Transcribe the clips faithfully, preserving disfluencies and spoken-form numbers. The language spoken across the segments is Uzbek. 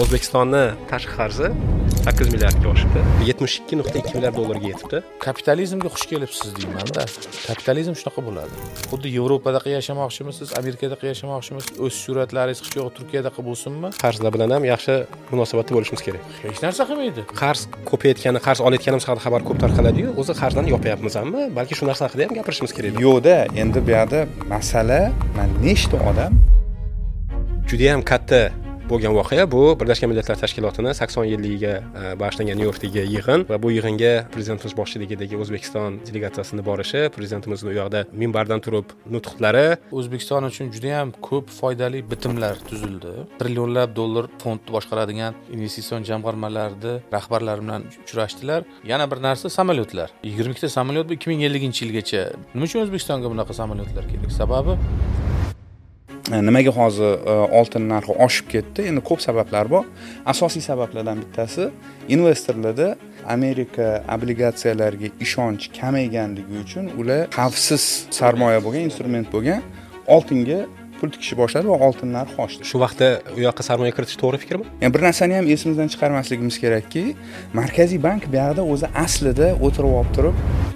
O'zbekistonning tashqi qarzi sakkiz milliardga oshibdi. yetmish ikki nuqta ikki milliard dollarga yetibdi. Kapitalizmga xush kelibsiz deyman-da. Kapitalizm shunaqa bo'ladi. Xuddi Yevropada yashamoqchimisiz, Amerikada yashamoqchimisiz, o'sish sur'atlaringiz qishki Turkiyada bo'lsinmi? Qarzlar bilan ham yaxshi munosabatda bo'lishimiz kerak. Hech narsa qilmaydi. Qarz ko'payotgani, qarz olayotganimiz haqida xabar ko'p tarqaladi-yu, o'zi qarzdan yopayapmizmi? Balki shu narsa haqida ham gapirishimiz kerak. Yo'qda, endi bu yerda masala men nechta odam juda ham katta bo'lgan voqea bu Birlashgan Millatlar Tashkilotining sakson yilligiga bag'ishlangan Nyu-Yorkdagi yig'in va bu yig'inga prezidentimiz boshchiligidagi O'zbekiston delegatsiyasining borishi, prezidentimizning u yoqda minbardan turib nutqlari, O'zbekiston uchun juda ham ko'p foydali bitimlar tuzildi. Trillionlab dollar fond boshqaradigan investitsion jamg'armalarning rahbarlari bilan uchrashdilar. Yana bir narsa samolyotlar. yigirma ikkita samolyot bu ikki ming ellinchi yilgacha. Nima uchun O'zbekistonga bunaqa samolyotlar kerak? Sababi nimaga hozir oltin narxi oshib ketdi? Endi ko'p sabablar bor. Asosiy sabablardan bittasi investorlarda Amerika obligatsiyalariga ishonch kamayganligi uchun ular xavfsiz sarmoya bo'lgan, instrument bo'lgan oltinga pul tikishni boshladi va oltin narxi oshdi. Shu vaqtda u yoqqa sarmoya kiritish to'g'ri fikrmi? Yani bir narsani ham esimizdan chiqarmasligimiz kerakki, Markaziy bank bu yerda o'zi aslida o'tirib olib turib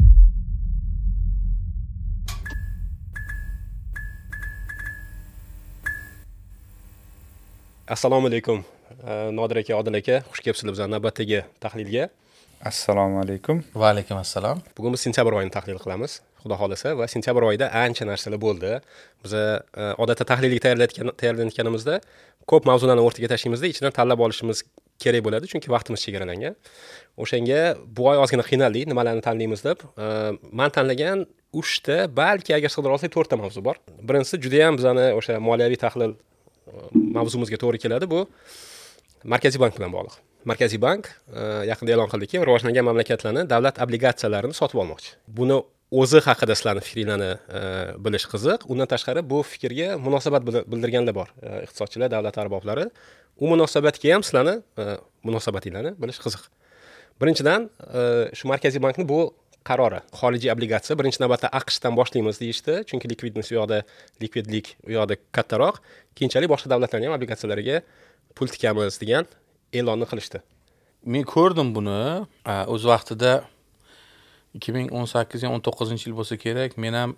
Assalomu alaykum. Nodir aka, Odil aka, xush kelibsizlar bizning navbatdagi tahlilga. Assalomu alaykum. Va alaykum assalom. Bugun biz sentyabr oyini tahlil qilamiz, xudo xolasa, va sentyabr oyida ancha narsalar bo'ldi. Biz odatda tahlilga tayyorlayotgan tayyorlanayotganimizda ko'p mavzularni o'rtaga tashlaymizda, ichidan tanlab olishimiz kerak bo'ladi, chunki vaqtimiz chegaralangan. O'shanga bu oy ozgina qiynaldik, nimalarni tanlaymiz deb. Men tanlagan uchta, balki agar sig'dira olsak to'rtta mavzu bor. Birinchisi juda ham bizani o'sha moliyaviy tahlil mavzumizga to'g'ri keladi. Bu Markaziy bank bilan bog'liq. Markaziy bank yaqinda e'lon qildiki, rivojlangan mamlakatlarning davlat obligatsiyalarini sotib olmoqchi. Buni o'zi haqida sizlarning fikringizni bilish qiziq. Undan tashqari bu fikrga munosabat bildirganlar bor, iqtisodchilar, davlat arboblari. U munosabatga ham sizlarning munosabatinglarni bilish qiziq. Birinchidan, shu Markaziy bankning bu qarori, xorijiy obligatsiya birinchi navbatda AQShdan boshlaymiz deyishdi, chunki likvidnost u yoqda, likvidlik u yoqda kattaroq. Keyinchalik boshqa davlatlarning ham obligatsiyalariga pul tikamiz degan e'lonni qilishdi. Men ko'rdim buni, o'z vaqtida ikki ming o'n sakkiz o'n to'qqizinchi yil bo'lsa kerak, men ham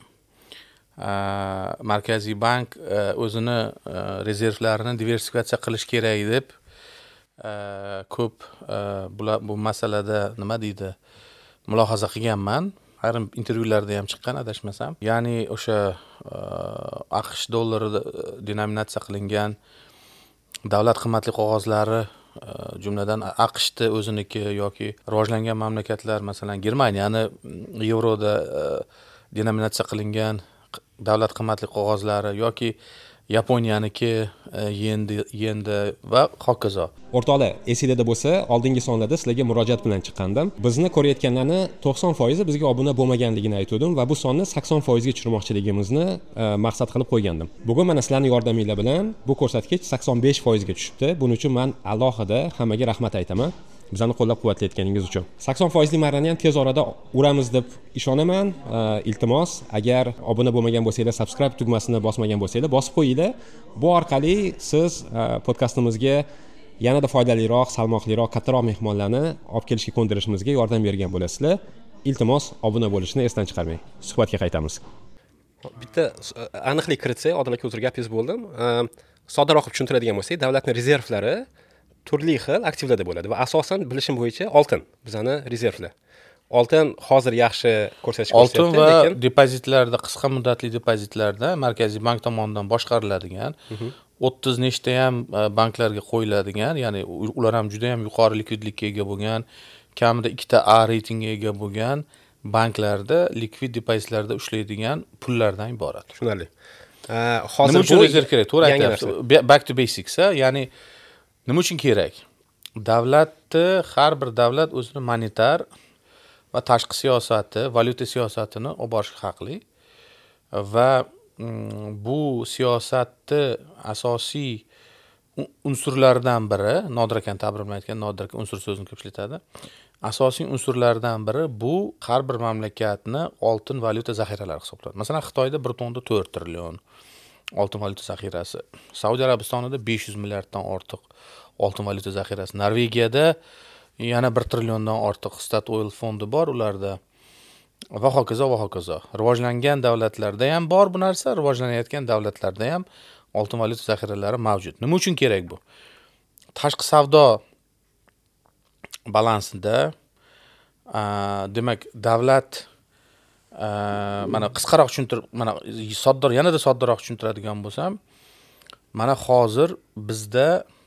Markaziy bank o'zini rezervlarini diversifikatsiya qilish kerak deb ko'p bu masalada nima deydi, mulohaza qilganman. Ayrim intervyularda ham chiqqan, adashmasam. Ya'ni o'sha AQSh dollari denominatsiya qilingan davlat qimmatli qog'ozlari, jumladan AQShda o'ziniki yoki rivojlangan mamlakatlar, masalan Germaniyani yevroda denominatsiya qilingan davlat qimmatli qog'ozlari yoki Yaponiyaniki yendi yendi va hokazo. O'rtoqlar, esingizda bo'lsa, oldingi sonlarda sizlarga murojaat bilan chiqqandim. Bizni ko'rayotganlarning to'qson foizi bizga obuna bo'lmaganligini aytdim va bu sonni sakson foizga tushirmoqchiligimizni maqsad qilib qo'ygandim. Bugun mana sizlarning yordaminglar bilan bu ko'rsatkich sakson besh foizga tushibdi. Buning uchun men alohida hammaga rahmat aytaman. Bizani qo'llab-quvvatlayotganingiz uchun. sakson foizli marrani ham tez orada uramiz deb ishonaman. Iltimos, agar obuna bo'lmagan bo'lsanglar, subscribe tugmasini bosmagan bo'lsanglar, bosib qo'yinglar. Bu orqali siz podkastimizga yanada foydaliroq, salmoqliroq, kattaroq mehmonlarni olib kelishga ko'ndirishimizga yordam bergan bo'lasizlar. Iltimos, obuna bo'lishni esdan chiqarmang. Suhbatga qaytamiz. Bitta aniqlik kiritsak, Odil aka, o'zir gapingiz bo'ldim. Soddaroq qilib tushuntiradigan bo'lsak, davlatning rezervlari turli xil aktivlarda bo'ladi va asosan bilishim bo'yicha oltin bizani rezervlar. Oltin hozir yaxshi ko'rsatkich ko'rsatyapti, oltin va depozitlarda, qisqa muddatli depozitlarda Markaziy bank tomonidan boshqariladigan o'ttiz nechta ham banklarga qo'yiladigan, ya'ni ular ham juda ham yuqori likvidlikka ega bo'lgan, kamida ikkita A reytingga ega bo'lgan banklarda likvid depozitlarda ushlaydigan pullardan iborat. Tushunarli. Hozir nima uchun rezerv kerak? To'g'ri aytyapsiz. Back to basics, ya'ni nima uchun kerak? Davlatni, har bir davlat o'zining monetar va tashqi siyosati, valyuta siyosatini olib borishga haqli va bu siyosatni asosiy unsurlaridan biri, Nodir aka ta'bir bilan aytgan, Nodir aka unsur so'zini ko'p ishlatadi. Asosiy unsurlardan biri bu har bir mamlakatni oltin valyuta zaxiralari hisoblanadi. Masalan, Xitoyda bir tonda to'rt trillion oltin valyuta zaxirasi, Saudiya Arabistonida besh yuz milliarddan ortiq oltin valyuta zaxirasi. Norvegiyada yana bir trilliondan ortiq Statoil fondi bor ularda. Va hokazo va hokazo. Rivojlangan davlatlarda ham bor bu narsa, rivojlanayotgan davlatlarda ham oltin valyuta zaxiralari mavjud. Nima uchun kerak bu? Tashqi savdo balansida demak davlat mana qisqaroq tushuntirib, mana soddor yanada soddaroq tushuntiradigan bo'lsam, mana hozir bizda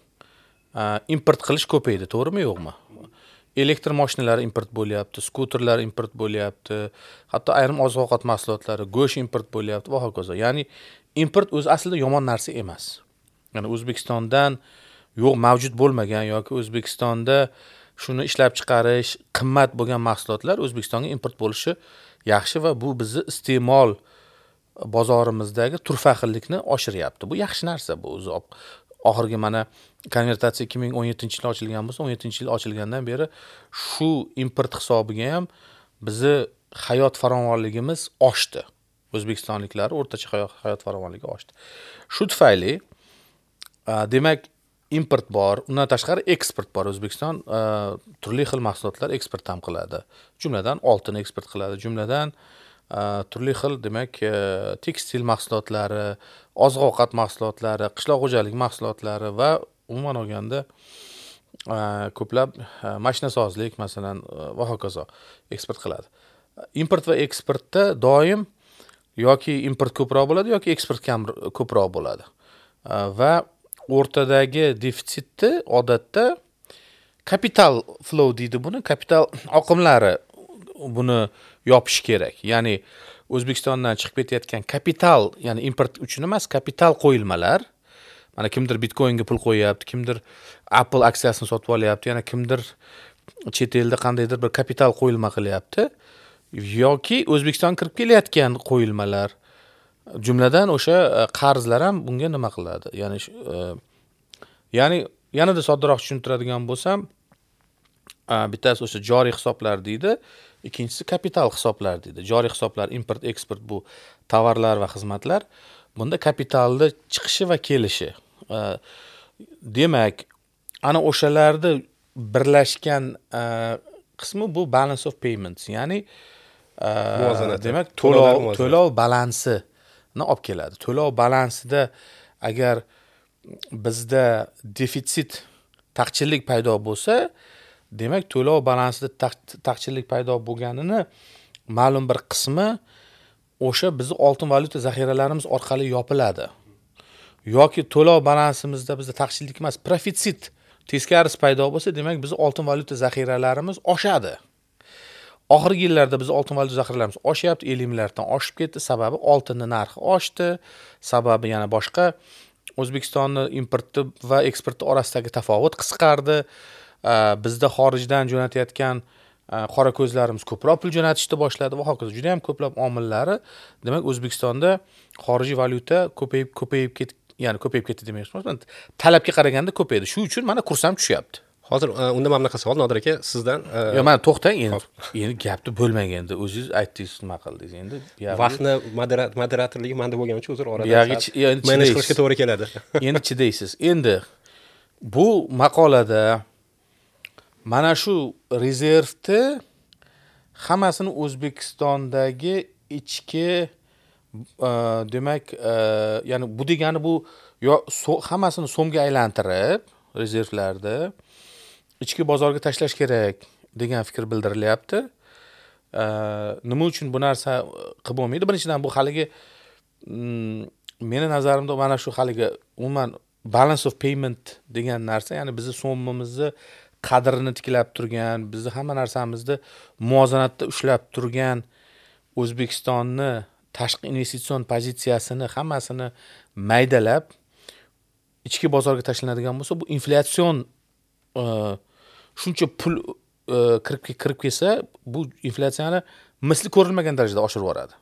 import qilish ko'paydi, to'g'rimi yo'qmi? Elektr mashinalar import bo'lyapti, skuterlar import bo'lyapti, hatto ayrim oziq-ovqat mahsulotlari, go'sht import bo'lyapti va hokazo. Ya'ni import o'zi aslida yomon narsa emas. Ya'ni O'zbekistondan yo'q mavjud bo'lmagan yoki O'zbekistonda shuni ishlab chiqarish qimmat bo'lgan mahsulotlar O'zbekistonga import bo'lishi yaxshi va bu bizni iste'mol bozorimizdagi turfaxillikni oshiryapti. Bu yaxshi narsa bu o'zi. Oxirgi mana konvertatsiya ikki ming o'n yettinchi yil ochilgan bo'lsa, o'n yettinchi yil ochilgandan beri shu import hisobiga ham bizni hayot farovonligimiz oshdi. O'zbekistonliklar o'rtacha hayot farovonligi oshdi. Shu tufayli demak import bor, undan tashqari eksport bor. O'zbekiston turli xil mahsulotlar eksport ham qiladi. Jumladan oltin eksport qiladi, jumladan turli xil demak tekstil mahsulotlari, oziq-ovqat mahsulotlari, qishloq xo'jalik mahsulotlari va umuman olganda ko'plab mashinasozlik masalan va hokazo eksport qiladi. Import va eksportda doim yoki import ko'proq bo'ladi yoki eksport kam ko'proq bo'ladi. Va o'rtadagi defitsitni odatda kapital flow deydi buni, kapital oqimlari buni yopish kerak. Ya'ni O'zbekistondan chiqib ketayotgan kapital, ya'ni import uchun emas, kapital qo'yilmalar. Mana kimdir Bitcoinga pul qo'yapti, kimdir Apple aksiyasini sotib olyapti, yana kimdir chet elda qandaydir bir kapital qo'yilma qilyapti yoki O'zbekistonga kirib kelayotgan qo'yilmalar, jumladan o'sha qarzlar ham bunga nima qiladi? Ya'ni ya'ni yanada soddaroq tushuntiradigan bo'lsam, bittasi o'sha joriy hisoblar deydi, ikkinchisi kapital hisoblar deydi. Joriy hisoblar import, eksport bu tovarlar va xizmatlar. Bunda kapitalni chiqishi va kelishi. Demak, ana o'shalarda birlashgan qismi bu balance of payments, ya'ni demak to'lov to'lov balansini olib keladi. To'lov balansida agar bizda defitsit, taqchillik paydo bo'lsa, demak to'lov balansida taqchillik paydo bo'lganini ma'lum bir qismi o'sha bizni oltin valyuta zaxiralarimiz orqali yopiladi. Yoki to'lov balansimizda bizda taqchillik emas, profitsit teskarisi paydo bo'lsa, demak bizni oltin valyuta zaxiralarimiz oshadi. Oxirgi yillarda biz oltin valyuta zaxiralarimiz oshyapti, ellik milliarddan oshib ketdi. Sababi oltinning narxi oshdi, sababi yana boshqa O'zbekistonning importi va eksporti orasidagi tafovut qisqardi. Bizda xorijdan jo'natayotgan qora ko'zlarimiz ko'proq pul jo'natishni boshladi va hokazo. Juda ham ko'plab omillari, demak O'zbekistonda xorijiy valyuta ko'payib ko'payib ketdi, ya'ni ko'payib ketdi demoqchiman. Talabga qaraganda ko'paydi. Shu uchun mana kurs ham tushyapti. Hozir unda mana bunaqa savol Nodir aka sizdan. Yo, mana to'xtang, endi endi gapni bo'lmaganda o'zingiz aytdingiz, nima qildingiz endi. Vaqtni moderatorligi menda bo'lgani uchun uzr orada. Endi manaj qilishga to'g'ri keladi. Endi chidaysiz. Endi bu maqolada mana shu rezervni hammasini O'zbekistondagi ichki demak, ya'ni bu degani bu yo hammasini so'mga aylantirib rezervlarni ichki bozorga tashlash kerak degan fikr bildirilyapti. Nima uchun bu narsa qilib bo'lmaydi? Birinchidan bu haligi meni nazarimda mana shu haligi umuman balance of payment degan narsa, ya'ni bizni so'mimizni qadrini tiklab turgan, bizni hamma narsamizni muvozanatda ushlab turgan O'zbekistonni tashqi investitsion pozitsiyasini hammasini maydalab ichki bozorga tashlanadigan bo'lsa, bu inflyatsion shuncha pul kirib kirib kelsa, bu inflyatsiyani misli ko'rilmagan darajada oshirib yuboradi.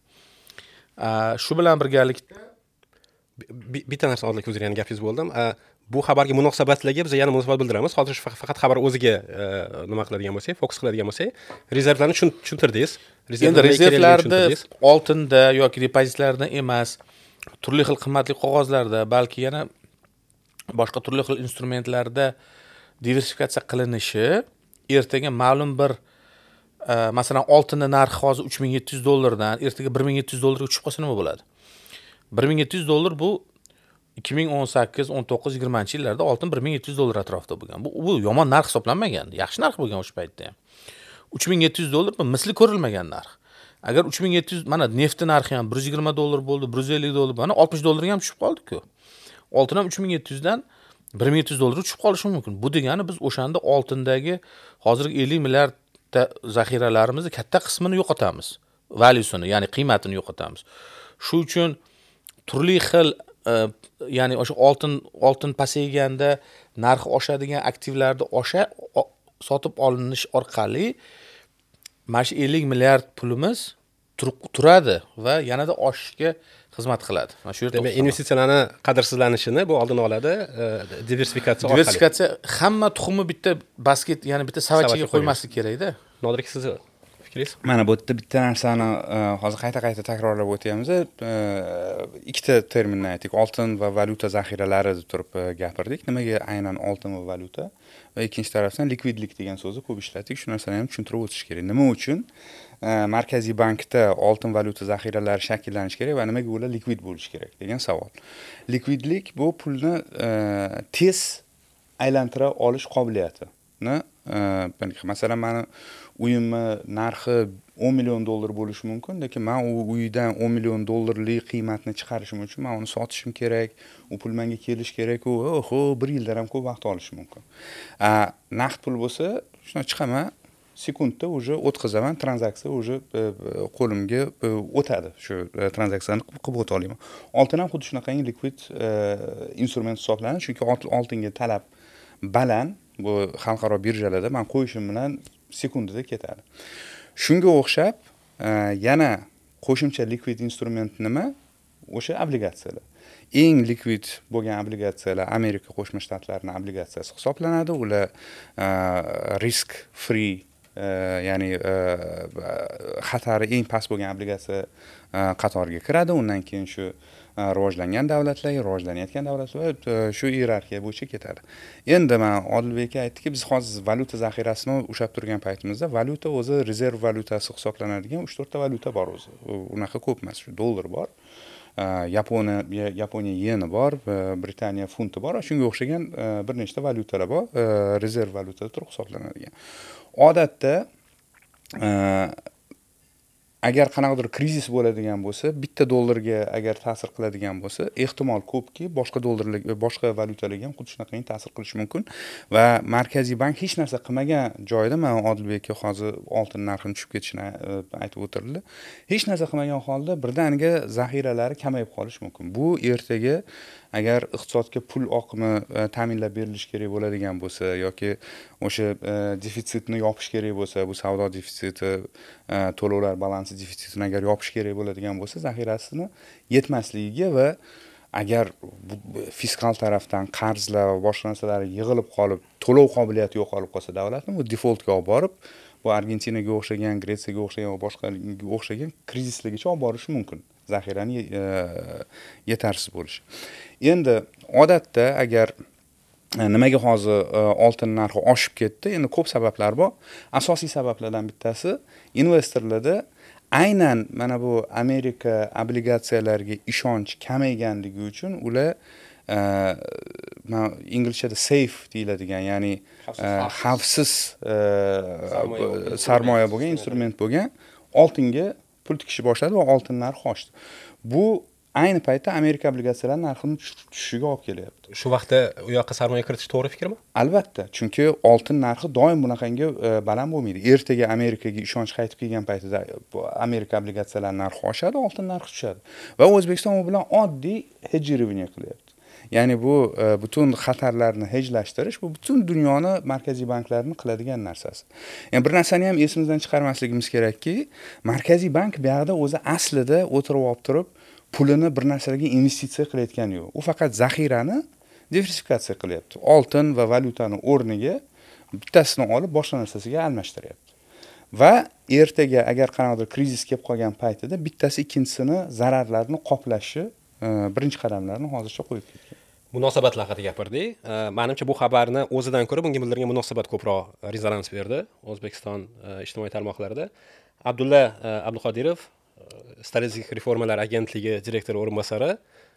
Shu bilan birgalikda bitta narsa oldingi o'zingizga gapingiz bo'ldim. Bu xabarga munosabatlarga biz yana munosabat bildiramiz. Hozir faqat xabar o'ziga nima qiladigan bo'lsak, fokus qiladigan bo'lsak, rezervlarni tushuntirdingiz. Endi rezervlarda oltinda yoki depozitlarda emas, turli xil qimmatli qog'ozlarda, balki yana boshqa turli xil instrumentlarda diversifikatsiya qilinishi ertaga ma'lum bir masalan oltinning narxi hozir uch ming yetti yuz dollardan ertaga bir ming yetti yuz dollarga tushib qolsa nima bo'ladi? bir ming yetti yuz dollar bu ikki ming o'n sakkiz o'n to'qqiz yigirmanchi yillarda oltin bir ming yetti yuz dollar atrofida bo'lgan. Bu bu yomon narx hisoblanmagan, yaxshi narx bo'lgan o'sha paytda ham. uch ming yetti yuz dollar bu misli ko'rilmagan narx. Agar uch ming yetti yuz mana neftning narxi ham bir yuz yigirma dollar bo'ldi, bir yuz ellik dollar, mana oltmish dollarga ham tushib qoldi-ku. Oltin ham uch ming yetti yuz dan bir ming yetti yuz dollarga tushib qolishi mumkin. Bu degani biz o'shanda oltindagi hozirgi ellik milliard zaxiralarimizni katta qismini yo'qotamiz. Valyusini, ya'ni qiymatini yo'qotamiz. Shu uchun turli xil ya'ni o'sha oltin oltin pasayganda narxi oshadigan aktivlarni o'sha sotib olinish orqali mana shu ellik milliard pulimiz turadi va yanada oshishga xizmat qiladi. Mana shu yerda demak investitsiyalarni qadrsizlanishini bu oldini oladi, diversifikatsiya orqali. Diversifikatsiya hamma tuxumni bitta basket, ya'ni bitta savachaga qo'ymaslik kerak-da. Nodrik, siz fikringiz? Mana bu yerda bitta narsani hozir qayta-qayta takrorlab o'tyapmiz. Ikkita terminni aytdik. Oltin va valyuta zaxiralari deb turib gapirdik. Nimaga aynan oltin va valyuta? Va ikkinchi tarafdan likvidlik degan so'zni ko'p ishlatdik. Shu narsani ham tushuntirib o'tish kerak. Nima uchun Markaziy bankda oltin valyuta zaxiralari shakllanishi kerak va nimaga ular likvid bo'lishi kerak degan savol. Likvidlik bu pulni tez aylantira olish qobiliyatini, masalan, meni uyimni narxi o'n million dollar bo'lishi mumkin, lekin men u uydan o'n million dollarlik qiymatni chiqarishim uchun men uni sotishim kerak, u pul menga kelish kerak, u oho bir yildan ham ko'p vaqt olishi mumkin. Naqd pul bo'lsa, shuni chiqaman, sekundda уже o'tkazaman, tranzaksiya уже qo'limga o'tadi. Shu tranzaksiyani qilib o'ta olaman. Oltin ham xuddi shunaqangi likvid instrument hisoblanadi, chunki oltinga talab baland. Bu xalqaro birjalarda men qo'yishim bilan sekundada ketadi. Shunga o'xshab yana qo'shimcha likvid instrument nima? O'sha obligatsiyalar. Eng likvid bo'lgan obligatsiyalar Amerika Qo'shma Shtatlarining obligatsiyasi hisoblanadi. Ular risk free, ya'ni xatari eng past bo'lgan obligatsiya qatoriga kiradi. Undan keyin shu rivojlangan davlatlarga, rivojlanayotgan davlatlar shu iyerarxiya bo'yicha ketadi. Endi men Odilbekka aytdiki, biz hozir valyuta zaxirasini ushlab turgan paytimizda valyuta o'zi rezerv valyutasi hisoblanadigan uch to'rtta valyuta bor o'zi. Unaqa ko'p emas, shu dollar bor, Yaponiya Yaponiya yeni bor, Britaniya funti bor, shunga o'xshagan bir nechta valyutalar bor, rezerv valyutada turib hisoblanadigan. Odatda agar qanaqadir krizis bo'ladigan bo'lsa, bitta dollarga agar ta'sir qiladigan bo'lsa, ehtimol ko'pki boshqa dollarlar, boshqa valyutalarga ham xuddi shunaqangi ta'sir qilishi mumkin va Markaziy bank hech narsa qilmagan joyda, men Odilbekka hozir oltin narxini tushib ketishini aytib o'tirdi. Hech narsa qilmagan holda birdaniga zaxiralari kamayib qolishi mumkin. Bu ertaga agar iqtisodga pul oqimi ta'minlab berilishi kerak bo'ladigan bo'lsa yoki o'sha defitsitni yopish kerak bo'lsa, bu savdo defitsiti, to'lovlar balansi defitsitini agar yopish kerak bo'ladigan bo'lsa, zaxirasini yetmasligiga va agar fiskal tarafdan qarzlar va boshqa narsalar yig'ilib qolib, to'lov qobiliyati yo'qolib qolsa davlatning, bu defoltga olib borib, bu Argentinaga o'xshagan, Gretsiyaga o'xshagan va boshqalarga o'xshagan krizislargacha olib borishi mumkin. Zaxirani yetarsiz bo'lishi. Endi odatda agar nimaga hozir oltin narxi oshib ketdi? Endi ko'p sabablar bor. Asosiy sabablardan bittasi investorlarda aynan mana bu Amerika obligatsiyalariga ishonch kamayganligi uchun ular inglizchada safe deyiladigan, ya'ni xavfsiz sarmoya bo'lgan instrument bo'lgan oltinga pul tikishni boshladi va oltin narxi oshdi. Bu ayni paytda Amerika obligatsiyalari narxining tushishiga olib kelyapti. Shu vaqtda u yoqqa sarmoya kiritish to'g'ri fikrmi? Albatta, chunki oltin narxi doim bunaqangi baland bo'lmaydi. Ertaga Amerikaga ishonch qaytib kelgan paytida Amerika obligatsiyalari narxi oshadi, oltin narxi tushadi. Va O'zbekiston u bilan oddiy hedjирование qilyapti. Ya'ni bu butun xatarlarni hejlashtirish, bu butun dunyoni markaziy banklarining qiladigan narsasi. Endi bir narsani ham esimizdan chiqarmasligimiz kerakki, Markaziy bank bu yerda o'zi aslida o'tirib olib turib, pulini bir narsalarga investitsiya qilayotgani yo'q. U faqat zaxirani diversifikatsiya qilyapti. Oltin va valyutani o'rniga bittasini olib boshqa narsasiga almashtiryapti. Va ertaga agar qanaqadir krizis kelib qolgan paytida bittasi ikkinchisini zararlarini qoplashi birinchi qadamlarni hozircha qo'yib ketgan. munosabatlar haqida gapirdik. Menimcha bu xabarni o'zidan ko'ra bunga bildirgan munosabat ko'proq rezonans berdi O'zbekiston ijtimoiy tarmoqlarida. Abdulla Abduqodirov, Strategik reformalar agentligi direktori o'rinbosari,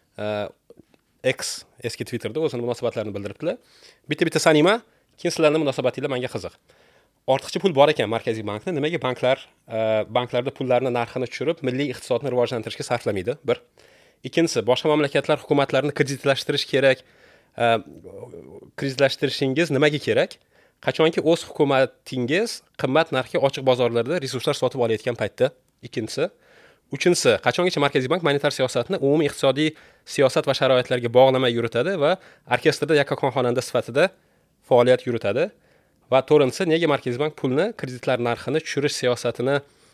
X eski Twitterda o'zining munosabatlarini bildiribdilar. Bitta-bitta sanima, keyin sizlarning munosabatinglar menga qiziq. Ortiqcha pul bor ekan Markaziy bankda, nimaga banklar banklarda pullarni narxini tushirib, milliy iqtisodni rivojlantirishga sarflamaydi? Bir. Ikkinchisi, boshqa mamlakatlar hukumatlarini kreditlashtirish kerak. Kreditlashtiririshingiz nimaga kerak? Qachonki o'z hukumatingiz qimmat narxga ochiq bozorlarda resurslar sotib olayotgan paytda. Ikkinchisi, uchinchisi, qachongacha Markaziy bank monetar siyosatni umumiy iqtisodiy siyosat va sharoitlarga bog'lamay yuritadi va orkestrda yakkakon xonanda sifatida faoliyat yuritadi? Va to'rtinchisi, nega Markaziy bank pulni kreditlar narxini tushirish siyosatini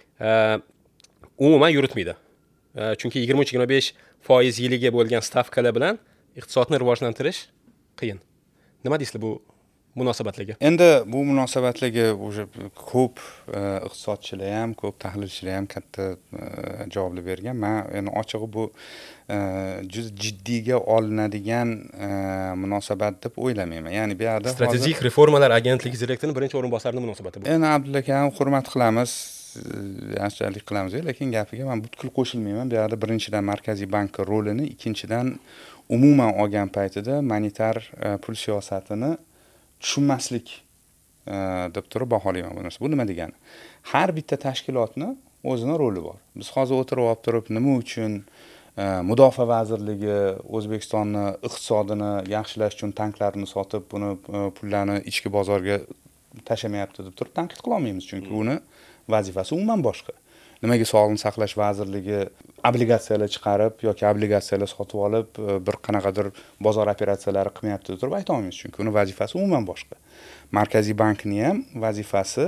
umuman yuritmaydi? Chunki yigirma uch yigirma besh foiz yiliga bo'lgan stavkalar bilan iqtisodni rivojlantirish qiyin. Nima deysizlar bu munosabatlarga? Endi bu munosabatlarga o'sha ko'p iqtisodchilar ham, ko'p tahlilchilar ham katta javoblar bergan. Men endi ochig'i bu juda jiddiyga olinadigan munosabat deb o'ylamayman. Ya'ni bu yerda strategik reformalar agentligi direktorining birinchi o'rinbosarining munosabati bu. Endi Abdulla akam hurmat qilamiz, yaxshilik qilamiz, lekin gapiga men butkul qo'shilmayman. Bu yerda birinchidan Markaziy bank rolini, ikkinchidan umuman olgan paytida monetar pul siyosatini tushunmaslik deb turib baholayman bu narsa. Bu nima degani? Har bitta tashkilotni o'zining roli bor. Biz hozir o'tirib olib turib, nima uchun Mudofaa vazirligi O'zbekistonni iqtisodini yaxshilash uchun tanklarni sotib, buni pullarni ichki bozorga tashamayapti deb turib tanqid qila olmaymiz, chunki uni vazifasi umuman boshqa. Nimaga Sog'liqni saqlash vazirligi obligatsiyalar chiqarib yoki obligatsiyalar sotib olib bir qanaqadir bozor operatsiyalari qilmayapti deb turib ayta olmaymiz, chunki uni vazifasi umuman boshqa. Markaziy bankning ham vazifasi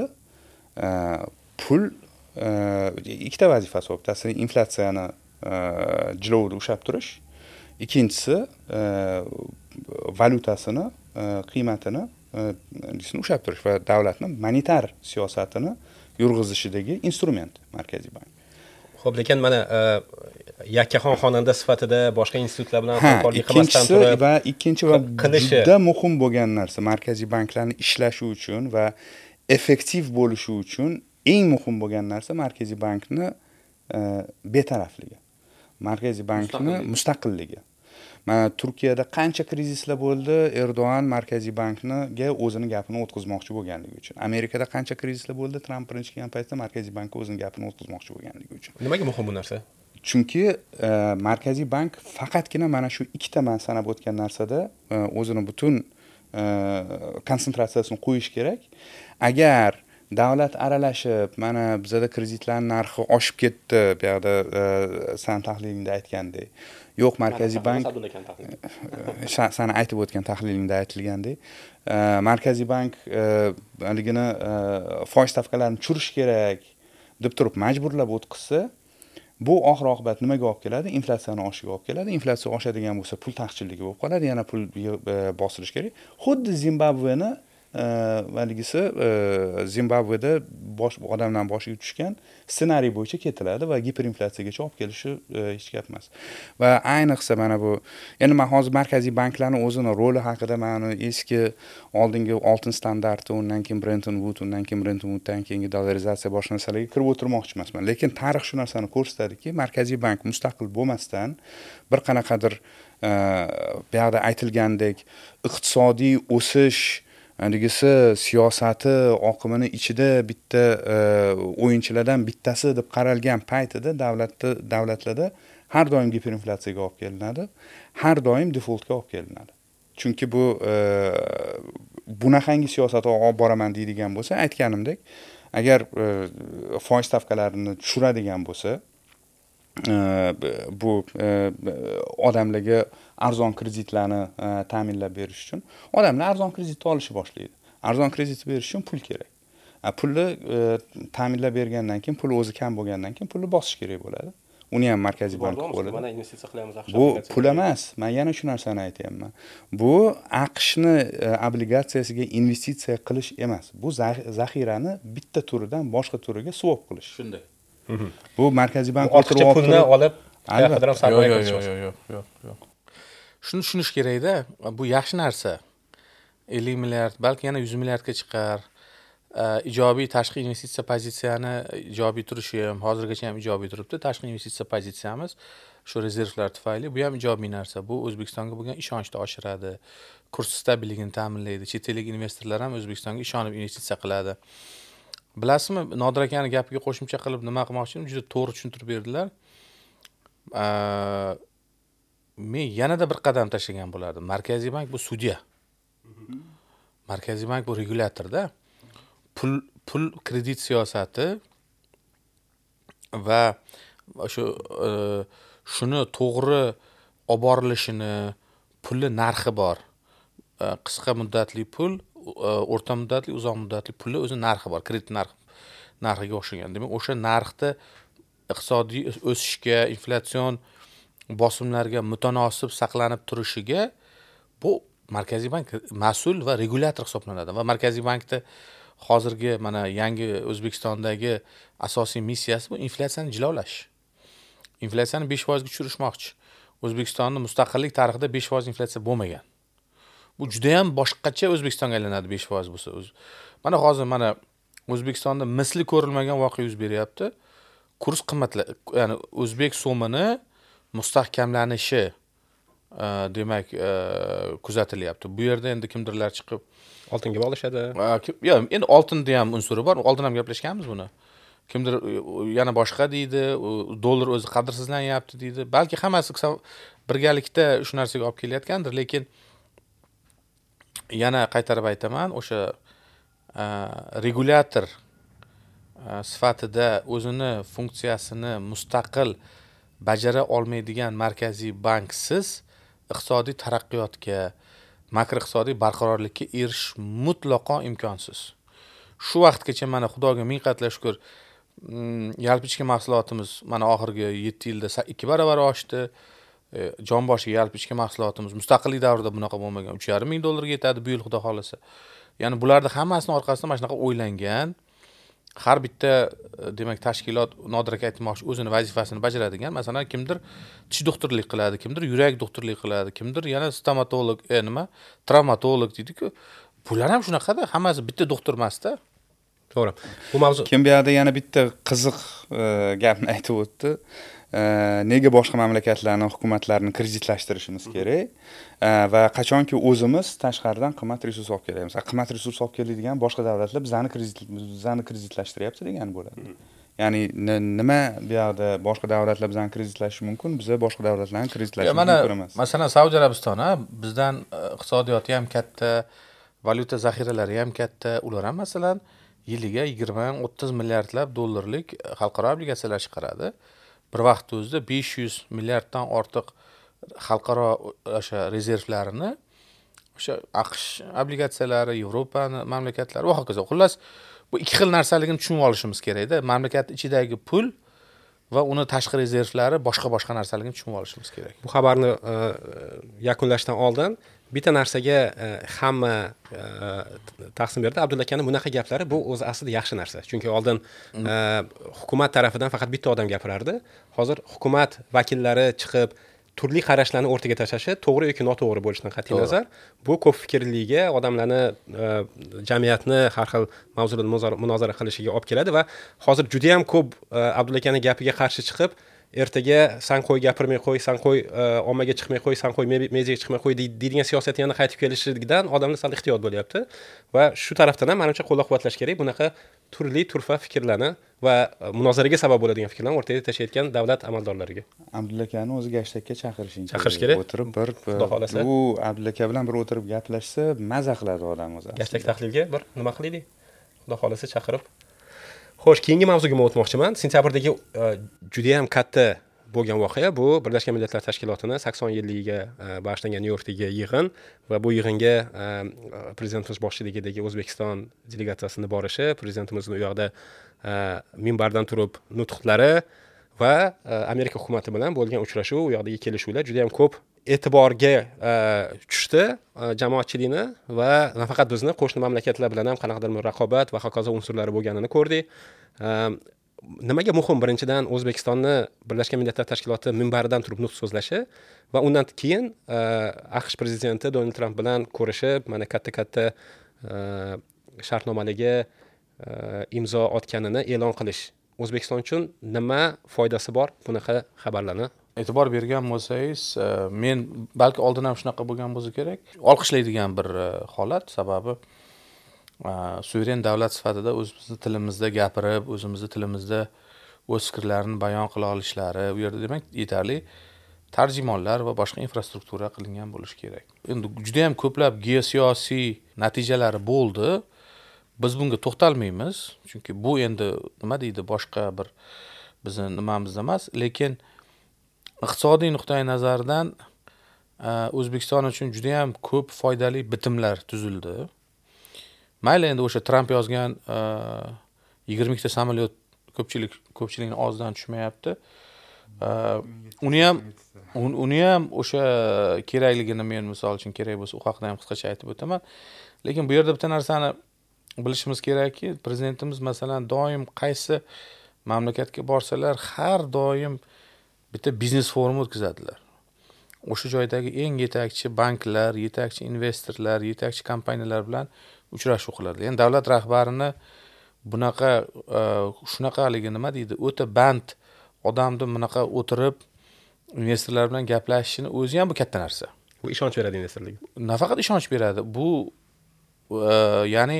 pul ikkita vazifasi bor. Bittasi inflyatsiyani jilovida ushlab turish, ikkinchisi valyutasini qiymatini ushlab turish va davlatning monetar siyosatini yurg'izishidagi instrument Markaziy bank. Xo'p, lekin mana yakkaxon xonanda sifatida boshqa institutlar bilan hamkorlik qilmasdan turib va ikkinchi va juda muhim bo'lgan narsa Markaziy banklarning ishlashi uchun va effektiv bo'lishi uchun eng muhim bo'lgan narsa Markaziy bankni betarafligi. Markaziy bankni mustaqilligi. Mana Turkiyada qancha krizislar bo'ldi, Erdo'g'an Markaziy bankniga o'zining gapini o'tkazmoqchi bo'lganligi uchun. Amerikada qancha krizislar bo'ldi, Tramp birinchi kelgan paytda Markaziy bankka o'zining gapini o'tkazmoqchi bo'lganligi uchun. Nimaga muhim bu narsa? Chunki Markaziy bank faqatgina mana shu ikkita man sanab o'tgan narsada o'zining butun konsentratsiyasini qo'yish kerak. Agar davlat aralashib, mana bizda kreditlar narxi oshib ketdi, bu yerda san tahlilingda aytgandek. Yo'q, Markaziy bank sana aytib o'tgan tahlilingda aytilgandek, Markaziy bank haligini foiz stavkalarini tushirish kerak deb turib majburlab o'tkazsa, bu oxir oqibat nimaga olib keladi? Inflyatsiyani oshishiga olib keladi. Inflyatsiya oshadigan bo'lsa, pul taqchilligi bo'lib qoladi, yana pul bosilish kerak. Xuddi Zimbabveni valigisi Zimbabveda bosh odamdan boshiga tushgan ssenariy bo'yicha ketiladi va giperinflyatsiyagacha olib kelishi hech gap emas. Va ayniqsa mana bu, endi men hozir Markaziy banklarning o'zining roli haqida, mana eski oldingi oltin standarti, undan keyin Bretton Woods, undan keyin Bretton Woodsdan keyingi dollarizatsiya boshqa narsalarga kirib o'tirmoqchi emasman. Lekin tarix shu narsani ko'rsatadiki, Markaziy bank mustaqil bo'lmasdan bir qanaqadir bu yerda aytilgandek iqtisodiy o'sish Andigisi siyosati oqimini ichida bitta o'yinchilardan bittasi deb qaralgan paytida davlatda davlatlarda har doim giperinflyatsiyaga olib kelinadi, har doim defoltga olib kelinadi. Chunki bu bunaqangi siyosatni olib boraman deydigan bo'lsa, aytganimdek, agar foiz stavkalarini tushiradigan bo'lsa, bu odamlarga arzon kreditlarni ta'minlab berish uchun odamlar arzon kredit olishni boshlaydi. Arzon kredit berish uchun pul kerak. Pulni ta'minlab bergandan keyin, pul o'zi kam bo'lgandan keyin pulni bosish kerak bo'ladi. Uni ham Markaziy bank qo'lida. Mana investitsiya qilyapmiz. Bu pul emas. Men yana shu narsani aytayapman. Bu AQShni obligatsiyasiga investitsiya qilish emas. Bu zaxirani bitta turidan boshqa turiga swap qilish. Shunday. Bu Markaziy bank o'tirib pulni olib, qayerdan sarmoya qilish. Yo'q, yo'q, yo'q, yo'q. shuni tushunish kerakda, bu yaxshi narsa. ellik milliard, balki yana yuz milliardga chiqar. Ijobiy tashqi investitsiya pozitsiyani ijobiy turishi ham hozirgacha ham ijobiy turibdi. Tashqi investitsiya pozitsiyamiz shu rezervlar tufayli bu ham ijobiy narsa. Bu O'zbekistonga bo'lgan ishonchni oshiradi. Kurs stabilligini ta'minlaydi. Chet ellik investorlar ham O'zbekistonga ishonib investitsiya qiladi. Bilasizmi, Nodir akaning gapiga qo'shimcha qilib nima qilmoqchiman, juda to'g'ri tushuntirib berdilar. Men yanada bir qadam tashlagan bo'lardim. Markaziy bank bu sudya. Markaziy bank bu regulyatorda. Pul pul kredit siyosati va shu shuni to'g'ri olib borilishini, pulli narxi bor. Qisqa muddatli pul, o'rta muddatli, uzoq muddatli pulli o'zi narxi bor, kredit narxi narxiga o'xshagan. Demak, o'sha narxda iqtisodiy o'sishga, inflyatsion bosimlarga mutanosib saqlanib turishiga bu Markaziy bank mas'ul va regulyator hisoblanadi. Va Markaziy bankda hozirgi mana yangi O'zbekistondagi asosiy missiyasi bu inflyatsiyani jilovlash. Inflyatsiyani besh foizga tushirishmoqchi. O'zbekistonning mustaqillik tarixida besh foiz inflyatsiya bo'lmagan. Bu juda ham boshqacha O'zbekistonga aylanadi besh foiz bo'lsa. Mana hozir mana O'zbekistonda misli ko'rilmagan voqea yuz beryapti. Kurs qimmatla, ya'ni o'zbek so'mini mustahkamlanishi demak kuzatilyapti. Bu yerda endi kimdirlar chiqib oltinga bog'lashadi. Yo'q, endi oltinda ham unsuri bor. Oldin ham gaplashganmiz buni. Kimdir yana boshqa deydi, dollar o'zi qadrsizlanyapti deydi. Balki hammasi birgalikda shu narsaga olib kelayotgandir, lekin yana qaytarib aytaman, o'sha regulyator sifatida o'zini funksiyasini mustaqil bajara olmaydigan Markaziy banksiz iqtisodiy taraqqiyotga, makroiqtisodiy barqarorlikka erishish mutlaqo imkonsiz. Shu vaqtgacha mana Xudoga ming qatla shukr, yalpi ichki mahsulotimiz mana oxirgi yetti yilda ikki barobar oshdi. Jonboshiga yalpi ichki mahsulotimiz mustaqillik davrida bunaqa bo'lmagan. uch yarim ming dollarga yetadi bu yil Xudo xolasa. Ya'ni bularning hammasini orqasida mana shunaqa o'ylangan, har bitta demak tashkilot Nodir aka aytmoqchi o'zini vazifasini bajaradigan. Masalan, kimdir tish doktorlik qiladi, kimdir yurak doktorlik qiladi, kimdir yana stomatolog, e nima, travmatolog deydi-ku. Bular ham shunaqada, hammasi bitta doktor emas-da. To'g'ri. Bu mavzu kim bu yerda yana bitta qiziq gapni aytib o'tdi. Nega boshqa mamlakatlarning hukumatlarini kreditlashtirishimiz kerak va qachonki o'zimiz tashqaridan qimmat resurs olib kelaymiz. Qimmat resurs olib keladigan boshqa davlatlar bizani kredit bizani kreditlashtiryapti degani bo'ladi. Ya'ni nima bu yerda boshqa davlatlar bizani kreditlashi mumkin, biz boshqa davlatlarni kreditlashimiz mumkin emas. Masalan, Saudiya Arabistoni bizdan iqtisodiyoti ham katta, valyuta zaxiralari ham katta, ular ham masalan yiliga yigirma o'ttiz milliardlab dollarlik xalqaro obligatsiyalar chiqaradi. Bir vaqt o'zida besh yuz milliarddan ortiq xalqaro o'sha rezervlarini o'sha AQSh obligatsiyalari, Yevropaning mamlakatlari va hokazo. Xullas, bu ikki xil narsaligini tushunib olishimiz kerak-da. Mamlakat ichidagi pul va uni tashqi rezervlari boshqa-boshqa narsaligini tushunib olishimiz kerak. Bu xabarni yakunlashdan oldin bitta narsaga hamma taqsim berdi. Abdulla akaning bunaqa gaplari bu o'zi aslida yaxshi narsa. Chunki oldin hukumat tarafidan faqat bitta odam gapirardi. Hozir hukumat vakillari chiqib turli qarashlarni o'rtaga tashlashi to'g'ri yoki noto'g'ri bo'lishidan qat'iy nazar, bu ko'p fikrliga, odamlarni jamiyatni har xil mavzularda munozara qilishiga olib keladi va hozir juda ham ko'p Abdulla akaning gapiga qarshi chiqib ertaga san qo'y gapirmay qo'y, san qo'y ommaga chiqmay qo'y, san qo'y meziga chiqmay qo'y deydigan siyosat yana qaytib kelishidan odamlar sal ehtiyot bo'lyapti va shu tarafdan ham menimcha qo'llab-quvvatlash kerak bunaqa turli turfa fikrlarni va munozaraga sabab bo'ladigan fikrlarni o'rtaga tashlayotgan davlat amaldorlariga. Abdulla akani o'zi gashtagga chaqirishing kerak. Chaqirish kerak. O'tirib bir u Abdulla aka bilan bir o'tirib gaplashsa maza qiladi odam o'zi. Gashtag tahlilga bir nima qilaylik? Xudo xolasa chaqirib. Xo'sh, keyingi mavzuga o'tmoqchiman. Sentyabrdagi juda ham katta bo'lgan voqea bu Birlashgan Millatlar Tashkilotining sakson yilligiga bag'ishlangan Nyu-Yorkdagi yig'in va bu yig'inga prezidentimiz boshchiligidagi O'zbekiston delegatsiyasining borishi, prezidentimizning u yoqda minbardan turib nutqlari va Amerika hukumati bilan bo'lgan uchrashuv, u yoqdagi kelishuvlar juda ham ko'p e'tiborga tushdi jamoatchilikni va nafaqat bizni qo'shni mamlakatlar bilan ham qanaqadir raqobat va hokazo unsurlari bo'lganini ko'rdik. nimaga muhim? Birinchidan O'zbekistonni Birlashgan Millatlar Tashkiloti minbaridan turib nutq so'zlashi va undan keyin AQSh prezidenti Donald Tramp bilan ko'rishib, mana katta-katta shartnomalarga imzo otganini e'lon qilish. O'zbekiston uchun nima foydasi bor bunaqa xabarlarni? E'tibor bergan bo'lsangiz, men balki oldin ham shunaqa bo'lgan bo'lsa kerak. Olqishlaydigan bir holat, sababi suveren davlat sifatida o'zimizni tilimizda gapirib, o'zimizni tilimizda o'z fikrlarini bayon qila olishlari, bu yerda demak yetarli tarjimonlar va boshqa infrastruktura qilingan bo'lishi kerak. Endi juda ham ko'plab geosiyosiy natijalari bo'ldi. Biz bunga to'xtalmaymiz, chunki bu endi nima deydi, boshqa bir bizning nimamizda emas, lekin iqtisodiy nuqtai nazardan O'zbekiston uchun juda ham ko'p foydali bitimlar tuzildi. Mayli endi o'sha Tramp yozgan yigirma ikkita samolyot ko'pchilik ko'pchilikning og'zidan tushmayapti. Uni ham uni ham o'sha kerakligini men misol uchun kerak bo'lsa u haqida ham qisqacha aytib o'taman. Lekin bu yerda bitta narsani bilishimiz kerakki, prezidentimiz masalan doim qaysi mamlakatga borsalar har doim bitta biznes forumi o'tkazadilar. O'sha joydagi eng yetakchi banklar, yetakchi investorlar, yetakchi kompaniyalar bilan uchrashuv qiladi. Ya'ni davlat rahbarini bunaqa shunaqaligi nima deydi, o'ta band odamni bunaqa o'tirib investorlar bilan gaplashishini o'zi ham bu katta narsa. Bu ishonch beradi investorlarga. Nafaqat ishonch beradi, bu ya'ni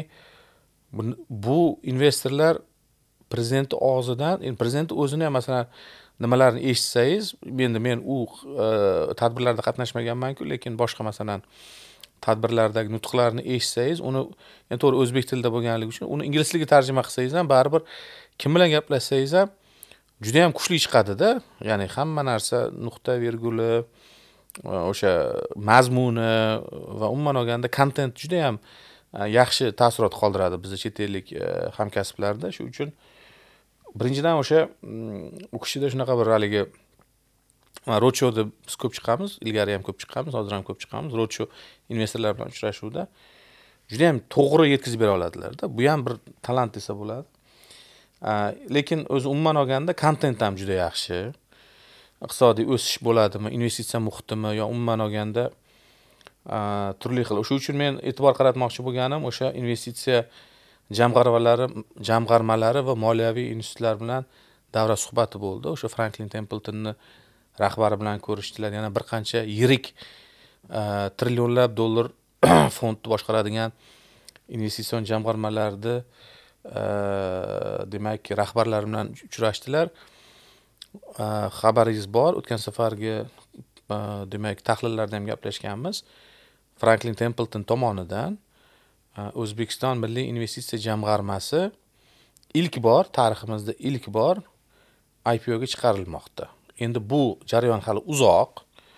bu investorlar prezident og'zidan, endi prezident o'zini ham masalan nimalarni eshitsangiz, endi men u tadbirlarda qatnashmaganman-ku, lekin boshqa masalan tadbirlardagi nutqlarni eshitsangiz, uni endi to'g'ri o'zbek tilida bo'lganligi uchun uni ingliz tiliga tarjima qilsangiz ham baribir kim bilan gaplashsangiz ham juda ham kuchli chiqadi-da. Ya'ni hamma narsa nuqta virguli, o'sha mazmuni va umuman olganda kontent juda ham yaxshi taassurot qoldiradi bizning chet ellik hamkasblarda. Shu uchun birinchidan o'sha u kishida shunaqa bir haligi roadshow-da biz ko'p chiqamiz, ilgari ham ko'p chiqqanmiz, hozir ham ko'p chiqamiz. Roadshow investorlar bilan uchrashuvda juda ham to'g'ri yetkazib bera oladilar-da. Bu ham bir talant desa bo'ladi. Lekin o'zi umuman olganda kontent ham juda yaxshi. Iqtisodiy o'sish bo'ladimi, investitsiya muhitimi yo umuman olganda turli xil. Shu uchun men e'tibor qaratmoqchi bo'lganim o'sha investitsiya jamg'armalari, jamg'armalari va moliyaviy institutlar bilan davra suhbati bo'ldi. O'sha Franklin Templetonning rahbari bilan ko'rishdilar. Yana bir qancha yirik trillionlab dollar fond boshqaradigan investitsion jamg'armalarni demak rahbarlari bilan uchrashdilar. Xabaringiz bor, o'tgan safargi demak tahlillarda ham gaplashganmiz. Franklin Templeton tomonidan O'zbekiston Milliy investitsiya jamg'armasi ilk bor tariximizda ilk bor I P O ga chiqarilmoqda. Endi bu jarayon hali uzoq,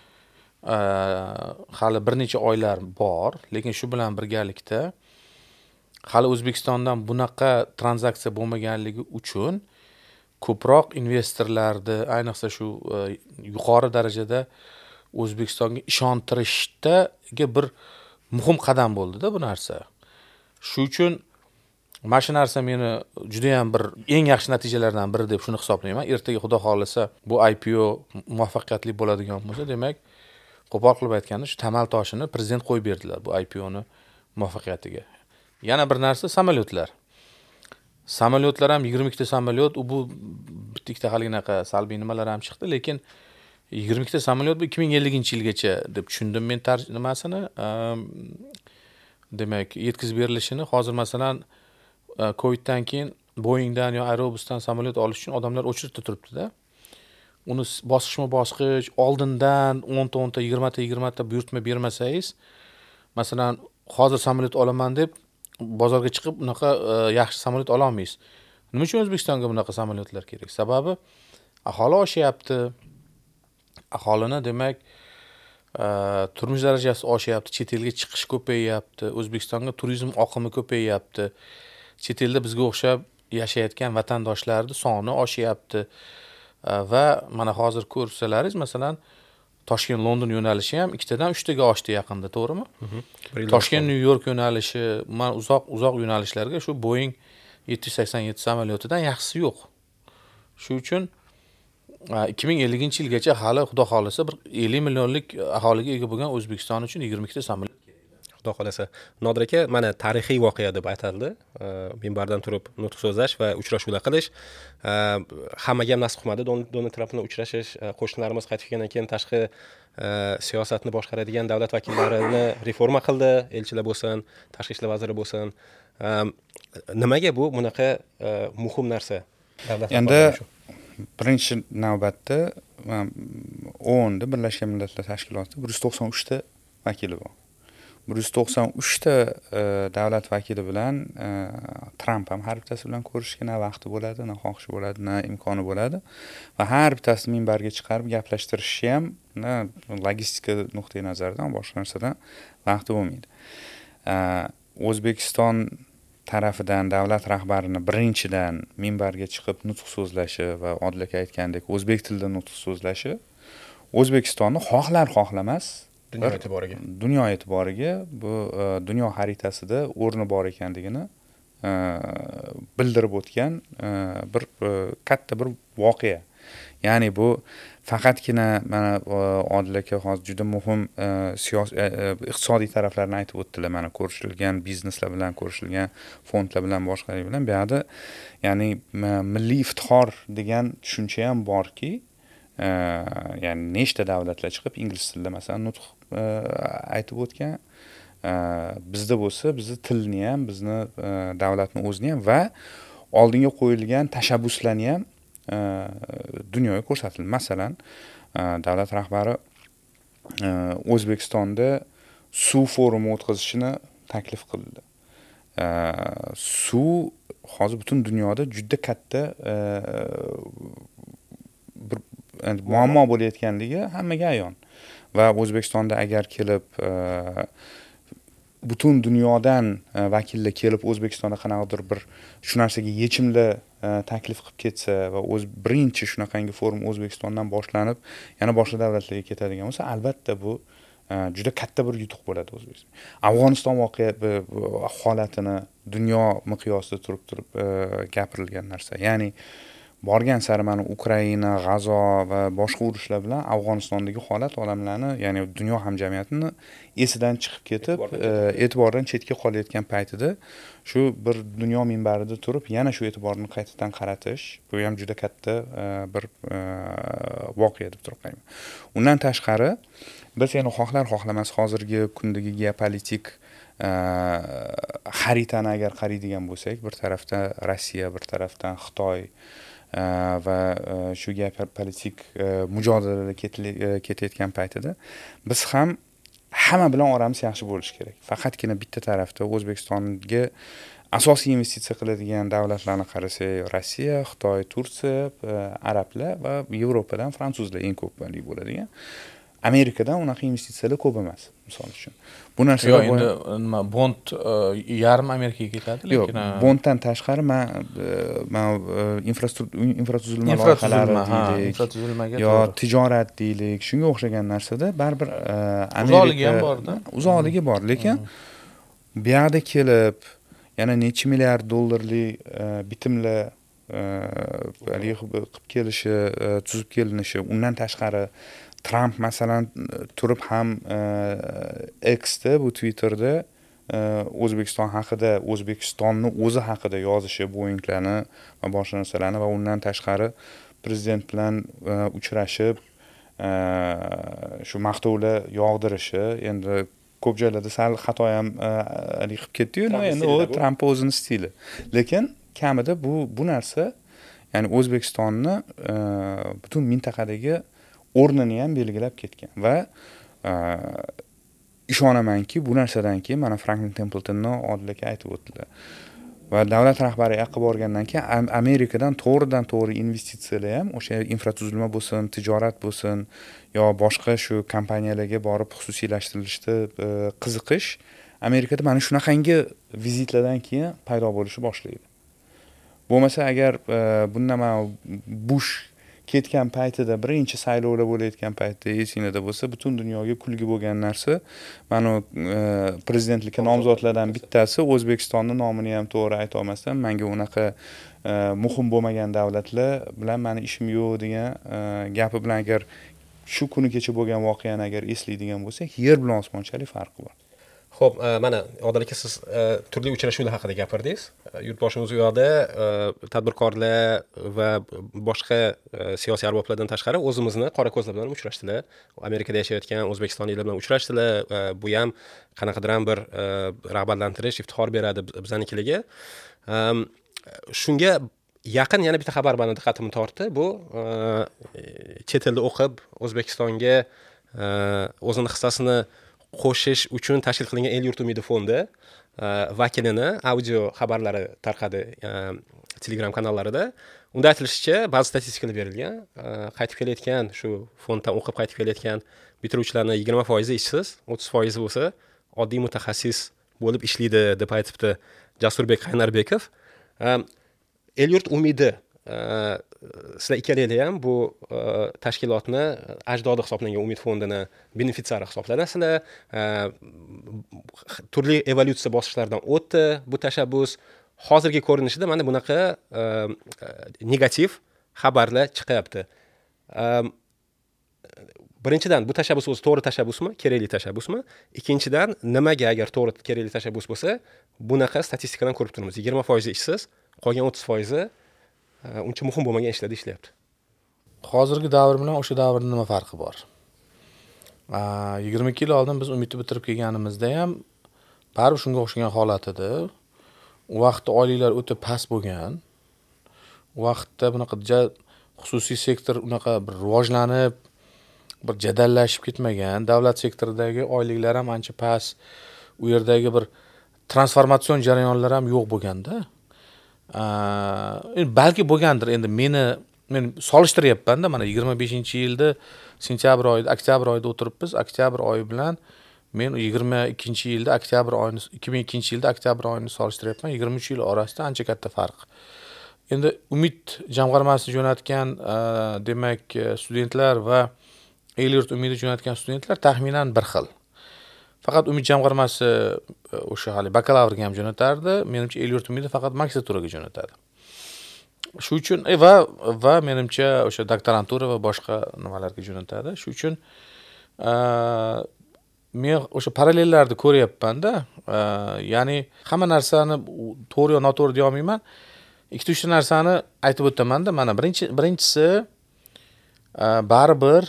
hali bir necha oylar bor, lekin shu bilan birgalikda hali O'zbekistondan bunaqa tranzaksiya bo'lmaganligi uchun ko'proq investorlarni, ayniqsa shu yuqori darajada O'zbekistonga ishontirishdaga bir muhim qadam bo'ldi-da bu narsa. Shu uchun mana shu narsa meni juda ham bir eng yaxshi natijalardan biri deb shuni hisoblayman. Ertaga xudo xolisa bu I P O muvaffaqiyatli bo'ladigan bo'lsa, demak, qo'pol qilib aytganda shu tamal toshini prezident qo'yib berdilar bu I P O ni muvaffaqiyatiga. Yana bir narsa samolyotlar. Samolyotlar ham yigirma ikkita samolyot, u bu bitta ikkita haligacha salbiy nimalar ham chiqdi, lekin yigirma ikkita samolyot bu ikki ming ellinchi yilgacha deb tushundim men tarjimasini. Demak, yetkazib berilishini hozir masalan Coviddan keyin Boeingdan yo Airbusdan samolyot olish uchun odamlar o'chirib turibdi-da. Uni bosqichma-bosqich oldindan o'n ta o'n ta yigirma ta yigirma ta buyurtma bermasangiz, masalan, hozir samolyot olaman deb bozorga chiqib unaqa yaxshi samolyot ola olmaysiz. Nima uchun O'zbekistonga bunaqa samolyotlar kerak? Sababi aholi oshyapti. Aholini demak turmush darajasi oshyapti, chet elga chiqish ko'payyapti, O'zbekistonga turizm oqimi ko'payyapti. Chet elda bizga o'xshab yashayotgan vatandoshlarning soni oshyapti. Va mana hozir ko'rsalaringiz, masalan, Toshkent London yo'nalishi ham ikkitadan uchtaga oshdi yaqinda, to'g'rimi? Toshkent New York yo'nalishi, mana uzoq uzoq yo'nalishlarga shu Boeing yetti yuz sakson yetti samolyotidan yaxshisi yo'q. Shuning uchun ikki ming ellinchi yilgacha hali xudo xolisa bir ellik millionlik aholiga ega bo'lgan O'zbekiston uchun yigirma ikkita samolyot xudo xolasa. Nodir aka, mana tarixiy voqea deb aytildi. Minbardan turib nutq so'zlash va uchrashuvlar qilish. Hammaga ham nasib qilmadi Donald Tramp bilan uchrashish. Qo'shnilarimiz qaytib kelgandan keyin tashqi siyosatni boshqaradigan davlat vakillarini reforma qildi, elchilar bo'lsin, tashqi ishlar vaziri bo'lsin. Nimaga bu bunaqa muhim narsa? Endi birinchi navbatda O O N'da Birlashgan Millatlar Tashkilotida bir yuz to'qson uch ta vakili bor. bir yuz to'qson uch ta davlat vakili bilan Tramp ham har bittasi bilan ko'rishga na vaqti bo'ladi, na xohishi bo'ladi, na imkoni bo'ladi va har bittasini minbarga chiqarib gaplashtirishni ham na logistika nuqtai nazaridan boshqa narsadan vaqti bo'lmaydi. O'zbekiston tarafidan davlat rahbarini birinchidan minbarga chiqib nutq so'zlashi va Odil aka aytgandek o'zbek tilida nutq so'zlashi O'zbekistonni xohlar xohlamas dunyo e'tiboriga dunyo e'tiboriga bu dunyo xaritasida o'rni bor ekanligini bildirib o'tgan bir katta bir voqea. Ya'ni bu faqatgina mana Odil aka hozir juda muhim siyosiy iqtisodiy taraflarni aytib o'tdilar. Mana ko'rishilgan bizneslar bilan, ko'rishilgan fondlar bilan, boshqalar bilan bu yerda ya'ni milliy iftixor degan tushuncha ham borki, ya'ni nechta davlatlar chiqib ingliz tilida masalan nutq aytib o'tgan. Bizda bo'lsa, bizni tilni ham, bizni davlatni o'zini ham va oldinga qo'yilgan tashabbuslarni ham dunyoga ko'rsatildi. Masalan, davlat rahbari O'zbekistonda suv forumi o'tkazishni taklif qildi. Suv hozir butun dunyoda juda katta bir muammo bo'layotganligi hammaga ayon. Va O'zbekistonda agar kelib butun dunyodan vakillar kelib O'zbekistonda qanaqadir bir shu narsaga yechimlar taklif qilib ketsa va o'z birinchi shunaqangi forum O'zbekistondan boshlanib yana boshqa davlatlarga ketadigan bo'lsa, albatta bu juda katta bir yutuq bo'ladi O'zbekiston. Afg'oniston voqea holatini dunyo miqyosida turib turib gapirilgan narsa. Ya'ni borgan sari mana Ukraina, G'azo va boshqa urushlar bilan Afg'onistondagi holat odamlarni, ya'ni dunyo hamjamiyatini esidan chiqib ketib, e'tibordan chetga qolayotgan paytida shu bir dunyo minbarida turib, yana shu e'tiborni qaytadan qaratish, bu ham juda katta bir voqea deb turib qo'yaman. Undan tashqari, biz yana xohlar xohlamas hozirgi kundagi geopolitik xaritani agar qaraydigan bo'lsak, bir tarafdan Rossiya, bir tarafdan Xitoy va shu geopolitik mujodalalar ketayotgan paytida biz ham hamma bilan oramiz yaxshi bo'lishi kerak. Faqatgina bitta tarafda O'zbekistonga asosiy investitsiya qiladigan davlatlarni qarasak, Rossiya, Xitoy, Turkiya, arablar va Yevropadan fransuzlar eng ko'p bo'ladigan. Amerikadan unaqa investitsiyalar ko'p emas, misol uchun. Bu narsa endi nima bond yarim Amerikaga ketadi, lekin bonddan tashqari men men infratuzilma loyihalari deylik, yo tijorat deylik, shunga o'xshagan narsada baribir uzoqligi ham bor-da. Uzoqligi bor, lekin bu yerda kelib yana necha milliard dollarlik bitimlar qilib kelishi, tuzib kelinishi, undan tashqari Trump masalan turib ham X'da bu Twitterda O'zbekiston haqida, O'zbekistonni o'zi haqida yozishi, Boeinglarni va boshqa narsalarni va undan tashqari prezident bilan uchrashib shu maqtovlar yog'dirishi, endi ko'p joylarda sal xato ham qilib ketdi-yu, endi u Trump o'zining stili. Lekin kamida bu bu narsa ya'ni O'zbekistonni butun mintaqadagi o'rnini ham belgilab ketgan va ishonamanki, bu narsadan keyin mana Franklin Templetonning Odil aka aytib o'tdilar. Va davlat rahbari yoqqa borgandan keyin Amerikadan to'g'ridan to'g'ri investitsiyalar ham o'sha infratuzilma bo'lsin, tijorat bo'lsin, yo boshqa shu kompaniyalarga borib xususiylashtirilishda qiziqish Amerikada mana shunaqangi vizitlardan keyin paydo bo'lishni boshlaydi. Bo'lmasa agar bundan mana Bush ketgan paytida, birinchi saylovlar bo'layotgan paytda esingizda bo'lsa, butun dunyoga kulgi bo'lgan narsa mana prezidentlikka nomzodlardan bittasi O'zbekistonning nomini ham to'g'ri ayta olmasdan, menga unaqa muhim bo'lmagan davlatlar bilan meni ishim yo'q degan gapi bilan agar shu kuni kecha bo'lgan voqeani agar eslaydigan bo'lsak, yer bilan osmonchalik farqi bor. Xo'p, mana Odil aka, siz turli uchrashuvlar haqida gapirdingiz. Yurtboshimiz u yoqda tadbirkorlar va boshqa siyosiy arboblardan tashqari o'zimizni qora ko'zlar bilan uchrashdilar. Amerikada yashayotgan o'zbekistonliklar bilan uchrashdilar. Bu ham qanaqadir ham bir rag'batlantirish, iftixor beradi bizanikiga. Shunga yaqin yana bitta xabar meni diqqatimni tortdi. Bu chet elda o'qib O'zbekistonga o'zini hissasini qo'shish uchun tashkil qilingan El yurt umidi fondi vakilini audio xabarlari tarqadi Telegram kanallarida. Unda aytilishicha, ba'zi statistikalar berilgan. Qaytib kelayotgan, shu fonddan o'qib qaytib kelayotgan bitiruvchilarning yigirma foizi ishsiz, o'ttiz foizi bo'lsa oddiy mutaxassis bo'lib ishlaydi deb aytibdi Jasurbek Qaynarbekov. El yurt umidi, sizlar ikkalanglar ham bu tashkilotni ajdodi hisoblangan Umid fondini benefitsiari hisoblanasizlar. Turli evolyutsiya bosqichlaridan o'tdi bu tashabbus. Hozirgi ko'rinishida mana bunaqa negativ xabarlar chiqyapti. Birinchidan, bu tashabbus o'zi to'g'ri tashabbusmi, kerakli tashabbusmi? Ikkinchidan, nimaga agar to'g'ri kerakli tashabbus bo'lsa, bunaqa statistikadan ko'rib turibmiz. yigirma foiz ishsiz, qolgan o'ttiz foiz uncha muhim bo'lmagan ishlarda ishlayapti. Hozirgi davr bilan o'sha davrning nima farqi bor? yigirma ikki yil oldin biz Umidni bitirib kelganimizda ham baribir shunga o'xshagan holat edi. U vaqtda oyliklar o'ta past bo'lgan. U vaqtda bunaqa xususiy sektor unaqa bir rivojlanib, bir jadallashib ketmagan. Davlat sektoridagi oyliklar ham ancha past. U yerdagi bir transformatsion jarayonlar ham yo'q bo'lganda. Endi balki bo'lgandir. Endi meni men solishtiryapman-da, mana yigirma beshinchi yilda sentyabr oyida, oktyabr oyida o'tiribmiz. Oktyabr oyi bilan men yigirma ikkinchi yilda oktyabr oyini, ikki ming ikkinchi yilda oktyabr oyini solishtiryapman. yigirma uch yil orasida ancha katta farq. Endi Umid jamg'armasi jo'natgan demak studentlar va El yurt umidi jo'natgan studentlar taxminan bir xil. Faqat Umid jamg'armasi o'sha hali bakalavrga ham jo'natardi. Menimcha El yurt umidi faqat magistraturaga jo'natadi. Shu uchun va va menimcha o'sha doktorantura va boshqa nimalarga jo'natadi. Shu uchun men o'sha parallellarni ko'ryapman-da. Ya'ni hamma narsani to'g'ri yo noto'g'ri deya olmayman. Ikkita uchta narsani aytib o'taman-da. Mana birinchi birinchisi baribir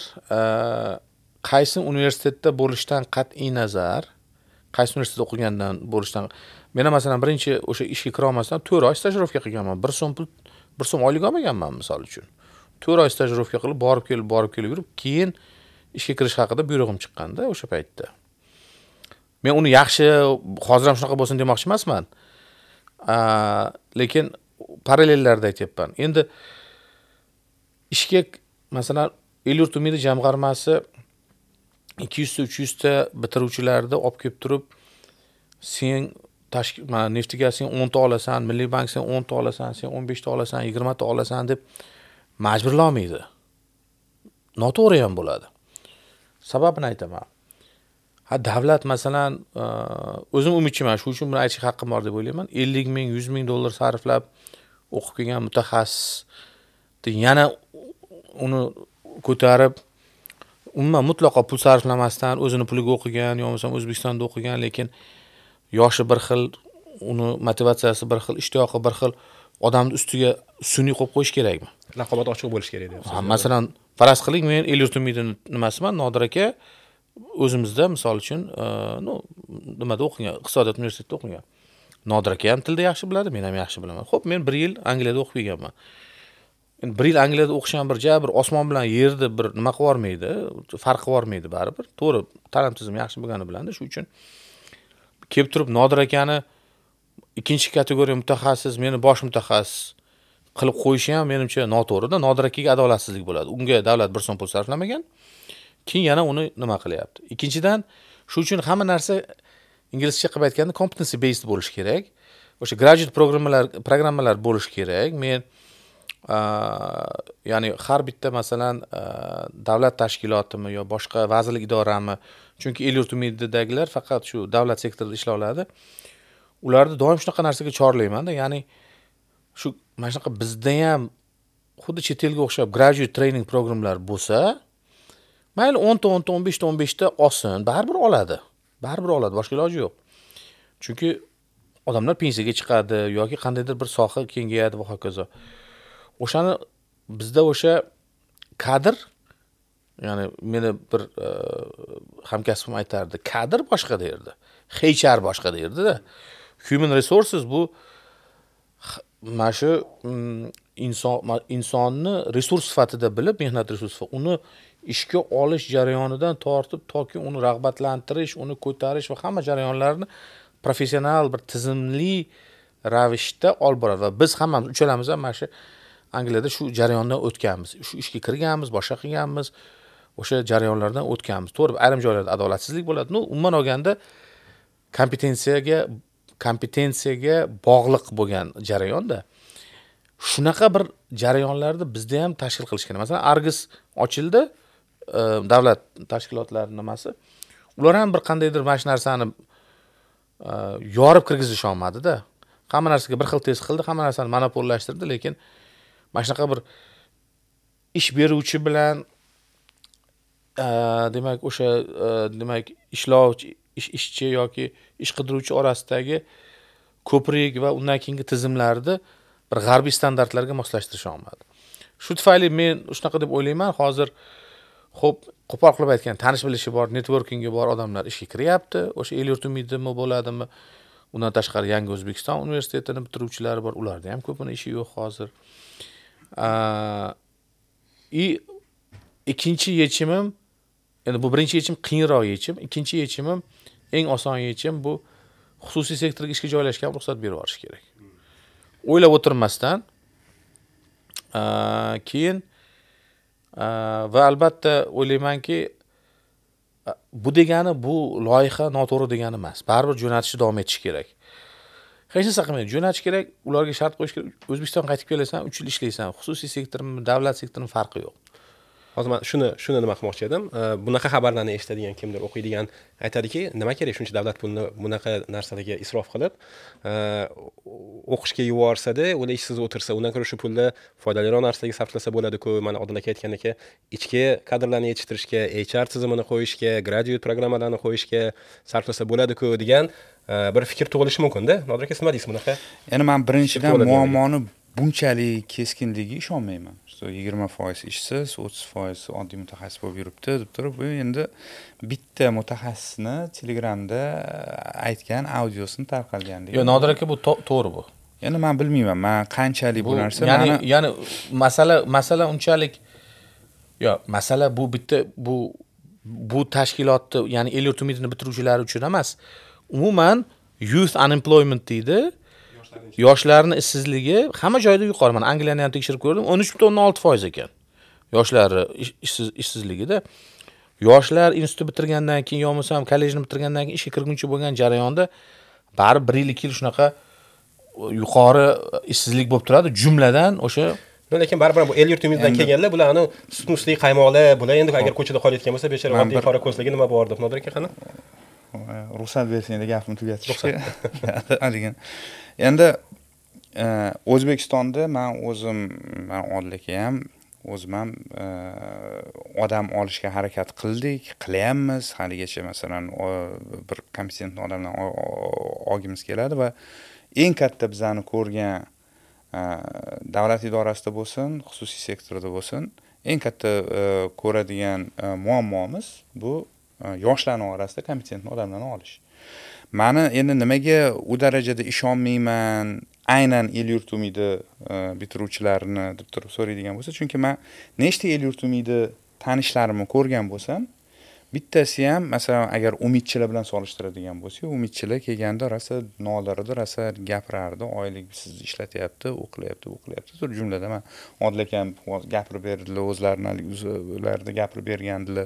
qaysi universitetda bo'lishdan qat'iy nazar, qaysi universitetda o'qigandan bo'lishdan, men masalan birinchi o'sha ishga kira olmasdan to'rt oy stajirovka qilganman. bir so'm pul, bir so'm oylik olmaganman misol uchun. to'rt oy stajirovka qilib, borib kelib, borib kelib yurib, keyin ishga kirish haqida buyrug'im chiqqanda o'sha paytda. Men uni yaxshi, hozir ham shunaqa bo'lsin demoqchi emasman. Lekin parallellarda aytyapman. Endi ishga masalan El yurt umidi jamg'armasi ikki yuz ta uch yuz ta bitiruvchilarni olib kelib turib, sen tashkil mana neftiga sen o'n ta olasan, Milliy bank sen o'n ta olasan, sen o'n besh ta olasan, yigirma ta olasan deb majburlamaydi. Noto'g'ri ham bo'ladi. Sababini aytaman. Ha, davlat masalan o'zim umidchiman, shu uchun buni aytishga haqqim bor deb o'ylayman. ellik ming, yuz ming dollar sarflab o'qib kelgan mutaxassis yana uni ko'tarib, umuman mutlaqo pul sarflamasdan o'zini puliga o'qigan, yo bo'lmasa O'zbekistonda o'qigan, lekin yoshi bir xil, uni motivatsiyasi bir xil, ishtiyoqi bir xil odamni ustiga sun'iy qo'yib qo'yish kerakmi? Raqobat ochiq bo'lish kerak deyapsiz. Ha, masalan, faraz qiling, men El yurt umidini nimasiman, Nodir aka o'zimizda misol uchun, no, nimada o'qigan, iqtisodiyot universitetida o'qigan. Nodir aka ham tilda yaxshi biladi, men ham yaxshi bilaman. Xo'p, men bir yil Angliyada o'qib kelganman. Endi bir yil Angliyada o'qish ham bir ja, bir osmon bilan yerni bir nima qilib yormaydi, farq qilib yormaydi baribir. To'g'ri, ta'lim tizimi yaxshi bo'lgani bilan, shu uchun kelib turib Nodir akani ikkinchi kategoriya mutaxassis, meni bosh mutaxassis qilib qo'yishi ham menimcha noto'g'ri-da. Nodir akaga adolatsizlik bo'ladi. Unga davlat bir so'm pul sarflamagan, keyin yana uni nima qilyapti. Ikkinchidan, shu uchun hamma narsa inglizcha qilib aytganda competency based bo'lish kerak. O'sha graduate programmalar programmalar bo'lish kerak. Men ya'ni har bitta masalan davlat tashkilotimi yo boshqa vazirlik idorami, chunki el yurt umididagilar faqat shu davlat sektorida ishlay oladi. Ularni doim shunaqa narsaga chorlayman-da, ya'ni shu mana shunaqa bizda ham xuddi chet elga o'xshab graduate training programlar bo'lsa, mayli o'n ta, o'n ta, o'n besh ta, o'n besh ta olsin, baribir oladi. Baribir oladi, boshqa iloji yo'q. Chunki odamlar pensiyaga chiqadi yoki qandaydir bir soha kengayadi va hokazo. O'shani bizda o'sha kadr, ya'ni meni bir hamkasbim aytardi, kadr boshqa derdi, H R boshqa derdi-da. Human resources bu mana shu inson insonni resurs sifatida bilib, mehnat resursi, uni ishga olish jarayonidan tortib toki uni rag'batlantirish, uni ko'tarish va hamma jarayonlarni professional bir tizimli ravishda olib boradi. Va biz hammamiz uchalamiz ham mana shu Angliyada shu jarayondan o'tganmiz. Shu ishga kirganmiz, boshqa qilganmiz, o'sha jarayonlardan o'tganmiz. To'g'ri, ayrim joylarda adolatsizlik bo'ladi. No, umuman olganda kompetensiyaga kompetensiyaga bog'liq bo'lgan jarayonda. Shunaqa bir jarayonlarni bizda ham tashkil qilish kerak. Masalan, Argis ochildi, davlat tashkilotlarining nimasi. Ular ham bir qandaydir mana shu narsani yorib kirgizisha olmadi-da. Hamma narsaga bir xil tez qildi, hamma narsani monopollashtirdi, lekin mana shunaqa bir ish beruvchi bilan demak o'sha demak ishlovchi ish ishchi yoki ish qidiruvchi orasidagi ko'prik va undan keyingi tizimlarni bir g'arbiy standartlarga moslashtirish olmadi. Shu tufayli men shunaqa deb o'ylayman, hozir xo'p, qo'pol qilib aytgan, tanish bilishi bor, networkingi bor odamlar ishga kiryapti. O'sha el yurt umidimi bo'ladimi? Undan tashqari Yangi O'zbekiston universitetini bitiruvchilari bor, ularda ham ko'pini ishi yo'q hozir. I ikkinchi yechimim, endi bu birinchi yechim qiyinroq yechim, ikkinchi yechimim eng oson yechim bu xususiy sektorga ishga joylashgan ruxsat berib yuborish kerak. O'ylab o'tirmasdan keyin va albatta o'ylaymanki bu degani bu loyiha noto'g'ri degani emas. Baribir jo'natishni davom etish kerak. Hech narsa qilmaydi, jo'natish kerak, ularga shart qo'yish kerak. O'zbekistonga qaytib kelasan, uch yil ishlaysan. Xususiy sektormi, davlat sektorining farqi yo'q. Hozir men shuni shuni nima qilmoqchi edim. Bunaqa xabarlarni eshitadigan kimdir, o'qiydigan aytadiki, nima kerak shuncha davlat pulni bunaqa narsalarga isrof qilib, o'qishga yuborsa-da, ular ishsiz o'tirsa, undan ko'ra shu pulni foydaliroq narsalarga sarflasa bo'ladi-ku. Mana Odil aka aytgandek, ichki kadrlarni yetishtirishga, H R tizimini qo'yishga, graduate programmalarni qo'yishga sarflasa bo'ladi-ku degan bir fikr tug'ilishi mumkin-da. Nodir aka, nima deysiz bunaqa? Ya'ni men birinchidan muammoni bunchalik keskinligiga ishonmayman. yigirma foiz ishsiz, o'ttiz foiz oddiy mutaxassis bo'lib yuribdi deb turib, bu endi bitta mutaxassisni Telegramda aytgan audiosini tarqalgandek. Yo'q, Nodir aka, bu to'g'ri bu. Endi men bilmayman, men qanchalik bu narsa, ya'ni ya'ni masala masala unchalik yo'q, masala bu bitta bu bu tashkilotni, ya'ni el yurt umidini bitiruvchilar uchun emas. Umuman youth unemployment deydi. Yoshlarning ishsizligi hamma joyda yuqori. Men Angliyani ham tekshirib ko'rdim, o'n uch butun olti foiz ekan. Yoshlar ishsiz ishsizligida. Yoshlar institut bitirgandan keyin yo bo'lmasa ham kollejni bitirgandan keyin ishga kirguncha bo'lgan jarayonda bari bir yil ikki yil shunaqa yuqori ishsizlik bo'lib turadi, jumladan o'sha. Lekin baribir bu el yurt umididan kelganlar, bularni sut-musli qaymoqlar, bular endi agar ko'chada qolayotgan bo'lsa, bechora oddiy qora ko'zligi nima bor deb Nodir aka qani? Ruxsat bersanglar gapni tugatishga. Degan. Endi O'zbekistonda men o'zim, men Odil aka ham o'zim ham odam olishga harakat qildik, qilyapmiz. Haligacha masalan bir kompetent odamlarni olgimiz keladi va eng katta bizani ko'rgan davlat idorasida bo'lsin, xususiy sektorda bo'lsin, eng katta ko'radigan muammomiz bu yoshlarning orasida kompetent odamlarni olish. Mani endi nimaga u darajada ishonmayman, aynan el yurt umidi bitiruvchilarini deb turib so'raydigan bo'lsa, chunki men nechta el yurt umidi tanishlarimni ko'rgan bo'lsam, bittasi ham masalan agar umidchilar bilan solishtiradigan bo'lsak, umidchilar kelganda rosa nolirdi, rosa gapirardi, oylik sizni ishlatyapti, o'qilyapti, o'qilyapti. Tur jumlada men Odil akam gapirib berdilar, o'zlarini ularda gapirib bergandilar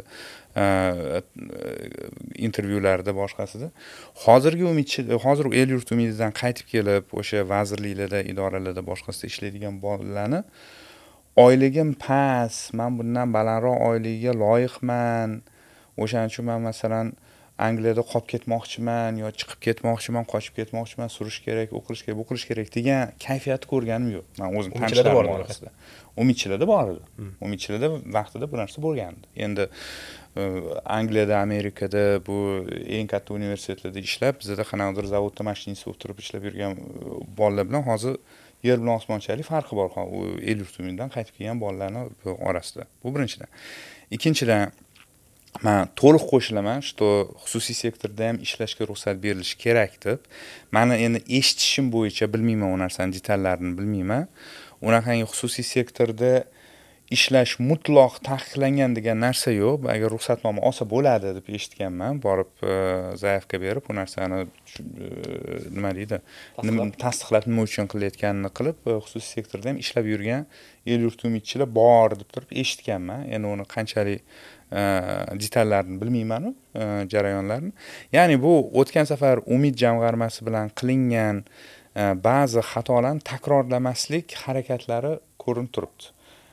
intervyularda boshqasida. Hozirgi umidchi, hozir el yurt umididan qaytib kelib, o'sha vazirliklarda, idoralarda boshqasida ishlaydigan bolalarni oyligim past, men bundan balandroq oylikka loyiqman. O'shaning uchun men masalan Angliyada qolib ketmoqchiman yo chiqib ketmoqchiman, qochib ketmoqchiman, surish kerak, o'qilish kerak, bu qilish kerak degan kayfiyatni ko'rganim yo'q. Men o'zim tanishlarim orasida. Umidchilarda bor edi. Umidchilarda vaqtida bu narsa bo'lgandi. Endi Angliyada, Amerikada bu eng katta universitetlarda ishlab, bizda qanaqadir zavodda mashinist bo'lib turib ishlab yurgan bolalar bilan hozir yer bilan osmonchalik farqi bor. U el yurt umididan qaytib kelgan bolalarning orasida. Bu birinchidan. Ikkinchidan men to'liq qo'shilaman, что xususiy sektorda ham ishlashga ruxsat berilishi kerak deb. Meni endi eshitishim bo'yicha bilmayman, u narsani detallarini bilmayman. Unaqangi xususiy sektorda ishlash mutlaq taqiqlangan degan narsa yo'q. Agar ruxsatnoma olsa bo'ladi deb eshitganman, borib zaявка berib, u narsani nima deydi, tasdiqlab nima uchun qilayotganini qilib, xususiy sektorda ham ishlab yurgan el yurt umidchilar bor deb turib eshitganman. Endi uni qanchalik detallarini bilmayman, jarayonlarni. Ya'ni bu o'tgan safar Umid jamg'armasi bilan qilingan ba'zi xatolarni takrorlamaslik harakatlari ko'rinib turibdi.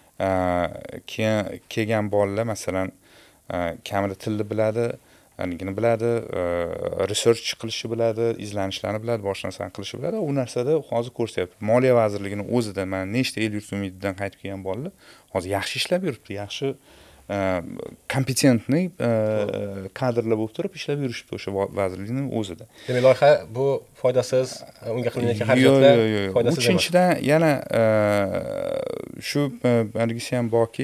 Kelgan bolalar masalan kamida tilni biladi, anigini biladi, research qilishni biladi, izlanishlarni biladi, boshqa narsani qilishni biladi. U narsada hozir ko'rsatyapti. Moliya vazirligining o'zida mana nechta el yurt umididan qaytib kelgan bolalar hozir yaxshi ishlab yuribdi, yaxshi kompetentni kadrlar bo'lib turib ishlab yurishibdi o'sha vazirlikning o'zida. Demak, loyiha bu foydasiz, unga qilinayotgan xarajatlar foydasiz. Uchinchidan yana shu haligi ham borki,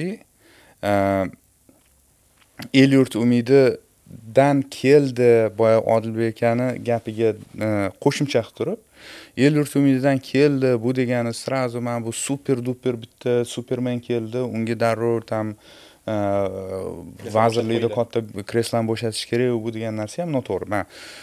el yurt umididan keldi, boya Odilbek akani gapiga qo'shimcha qilib turib, el yurt umididan keldi, bu degani srazu men bu super duper bitta Superman keldi, unga darrov tam vazirlikda katta kreslani bo'shatish kerak, bu degan narsa ham noto'g'ri. Men